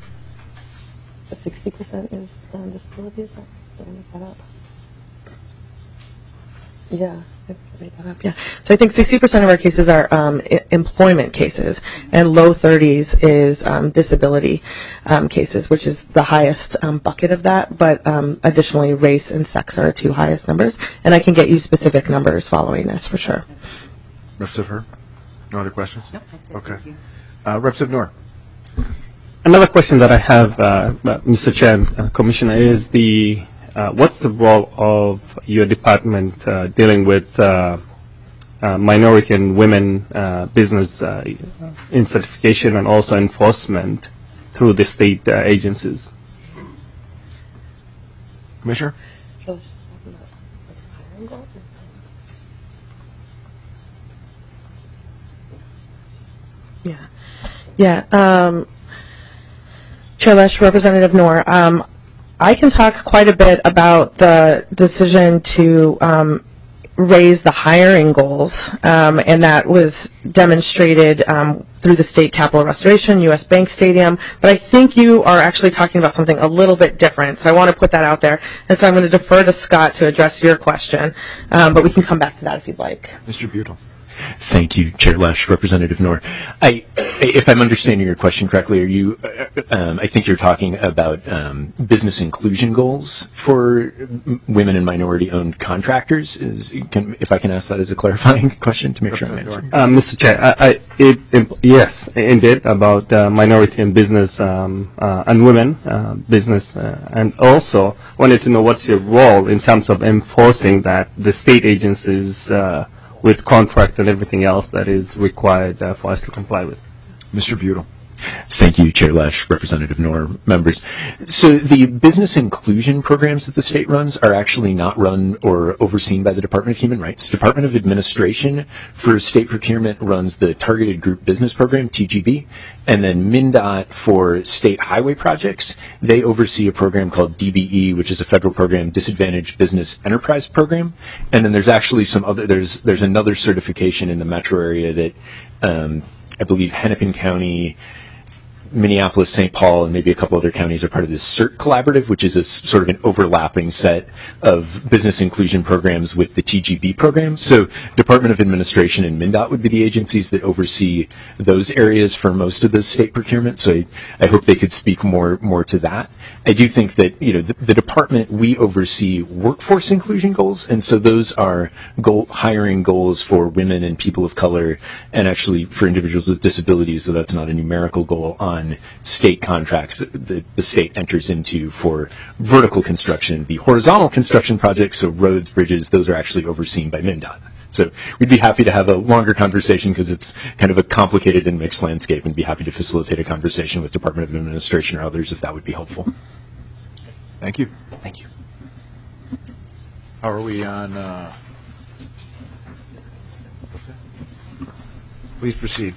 sixty percent is um, disabilities. Did I make that up? Yeah. Yeah. So I think sixty percent of our cases are um, I- employment cases, and low thirties is um, disability um, cases, which is the highest um, bucket of that. But um, additionally, race and sex are our two highest numbers, and I can get you specific numbers following this for sure. Representative Herr? No other questions? No, that's it. Okay. Uh, Representative Noor. Another question that I have, uh, Mister Chair, uh, Commissioner, is the Uh, what's the role of your department uh, dealing with uh, uh, minority and women uh, business uh, in certification and also enforcement through the state uh, agencies? Commissioner? Yeah. Yeah. Um, Chair Lesh, Representative Noor, um, I can talk quite a bit about the decision to um, raise the hiring goals, um, and that was demonstrated um, through the State Capitol Restoration, U S Bank Stadium, but I think you are actually talking about something a little bit different, so I want to put that out there, and so I'm going to defer to Scott to address your question, um, but we can come back to that if you'd like. Mister Butel. Thank you, Chair Lesh, Representative Noor. I, if I'm understanding your question correctly, are you? Uh, um, I think you're talking about um, business inclusion goals for women and minority-owned contractors. Is, can, if I can ask that as a clarifying question to make sure I'm answering. Uh, Mister Chair, I, I, it, it, yes, indeed, about uh, minority and business um, uh, and women uh, business, uh, and also wanted to know what's your role in terms of enforcing that the state agencies. Uh, with contracts and everything else that is required uh, for us to comply with. Mister Butel. Thank you, Chair Lesh, Representative Noor, members. So the business inclusion programs that the state runs are actually not run or overseen by the Department of Human Rights. Department of Administration for state procurement runs the Targeted Group Business Program, T G B, and then MnDOT for state highway projects. They oversee a program called D B E, which is a federal program, Disadvantaged Business Enterprise Program. And then there's actually some other, there's, there's another certification in the metro area that um, I believe Hennepin County, Minneapolis, Saint Paul, and maybe a couple other counties are part of this CERT collaborative, which is a s- sort of an overlapping set of business inclusion programs with the T G B program. So Department of Administration and MnDOT would be the agencies that oversee those areas for most of the state procurement. So I, I hope they could speak more more to that. I do think that, you know, the, the department, we oversee workforce inclusion goals, and so those are goal, hiring goals for women and people of color, and actually for individuals with disabilities, so that's not a numerical goal on state contracts that the, the state enters into for vertical construction. The horizontal construction projects, so roads, bridges, those are actually overseen by MnDOT. So we'd be happy to have a longer conversation because it's kind of a complicated and mixed landscape, and be happy to facilitate a conversation with Department of Administration or others if that would be helpful. Thank you. Thank you. How are we on? Uh, please proceed.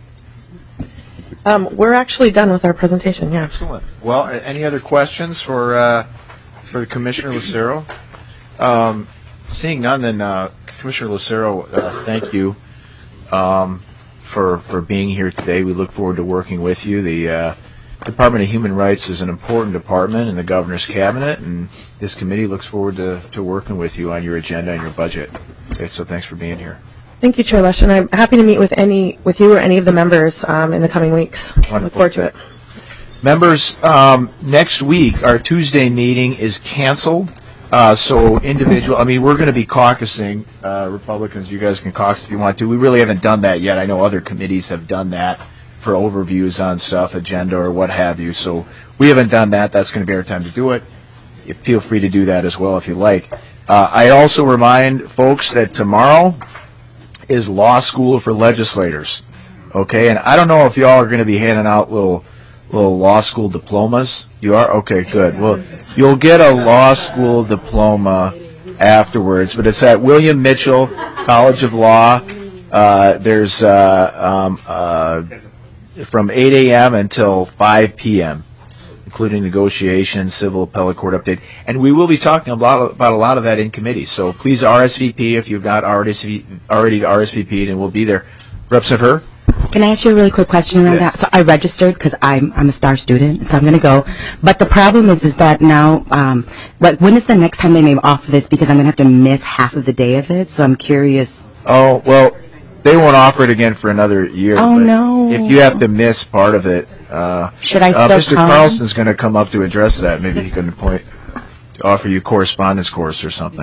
Um, we're actually done with our presentation, yeah. Excellent. Well, a- any other questions for uh, for Commissioner Lucero? Um, seeing none, then uh, Commissioner Lucero, uh, thank you um, for for being here today. We look forward to working with you. The uh, Department of Human Rights is an important department in the governor's cabinet, and this committee looks forward to, to working with you on your agenda and your budget. Okay, so thanks for being here. Thank you, Chair Lesh, and I'm happy to meet with any with you or any of the members um, in the coming weeks. I look forward to it. Members, um, next week, our Tuesday meeting is canceled. Uh, so individual, I mean, we're going to be caucusing, uh, Republicans, you guys can caucus if you want to. We really haven't done that yet. I know other committees have done that for overviews on stuff, agenda or what have you. So we haven't done that. That's going to be our time to do it. You feel free to do that as well if you like. Uh, I also remind folks that tomorrow is law school for legislators. Okay, and I don't know if y'all are going to be handing out little little law school diplomas. You are? Okay, good. Well, you'll get a law school diploma afterwards, but it's at William Mitchell College of Law. Uh, there's uh, um, uh, from eight a.m. until five p.m., including negotiations, civil appellate court update. And we will be talking about, about a lot of that in committee. So please R S V P if you've not already, already R S V P'd, and we'll be there. Representative Herr? Can I ask you a really quick question around Yeah. that? So I registered because I'm I'm a STAR student, so I'm going to go. But the problem is, is that now, um, like, when is the next time they may offer this? Because I'm going to have to miss half of the day of it. So I'm curious. Oh, well, they won't offer it again for another year. Oh, but no. If you have to miss part of it, uh, Should I uh, still Mister come? Carlson's going to come up to address that. Maybe he can point to offer you correspondence course or something.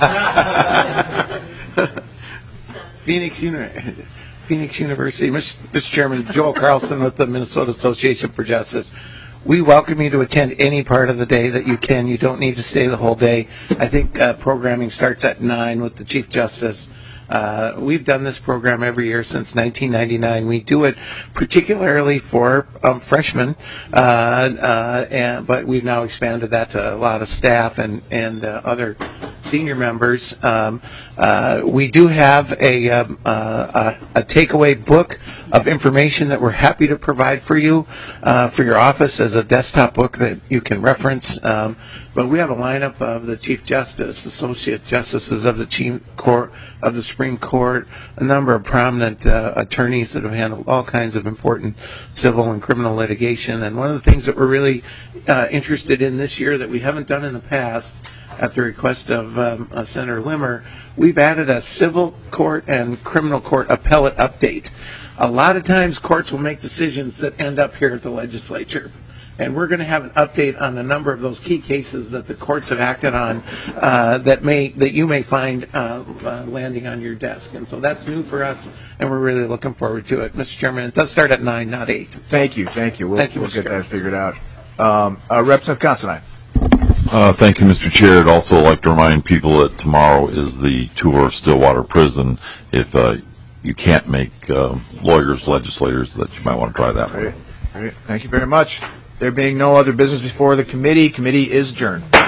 Phoenix Uni- Phoenix University. Mister Chairman, Joel Carlson with the Minnesota Association for Justice. We welcome you to attend any part of the day that you can. You don't need to stay the whole day. I think uh, programming starts at nine with the Chief Justice. Uh, we've done this program every year since nineteen ninety-nine. We do it particularly for um, freshmen, uh, uh, and, but we've now expanded that to a lot of staff and, and uh, other senior members. Um, uh, we do have a, um, uh, a, a takeaway book of information that we're happy to provide for you uh, for your office as a desktop book that you can reference. Um, but we have a lineup of the Chief Justice, Associate Justices of the Chief Court of the Supreme Court, a number of prominent uh, attorneys that have handled all kinds of important civil and criminal litigation. And one of the things that we're really uh, interested in this year that we haven't done in the past at the request of um, uh, Senator Limmer, we've added a civil court and criminal court appellate update. A lot of times courts will make decisions that end up here at the legislature. And we're going to have an update on a number of those key cases that the courts have acted on uh, that may that you may find uh, uh, landing on your desk. And so that's new for us, and we're really looking forward to it. Mister Chairman, it does start at nine, not eight. Thank you, thank you. We'll, thank you, we'll Mister get Chairman. that figured out. Um, uh, Representative Considine. Uh, thank you, Mister Chair. I'd also like to remind people that tomorrow is the tour of Stillwater Prison. If uh, you can't make uh, lawyers, legislators, that you might want to try that one. Great. Great. Thank you very much. There being no other business before the committee, committee is adjourned.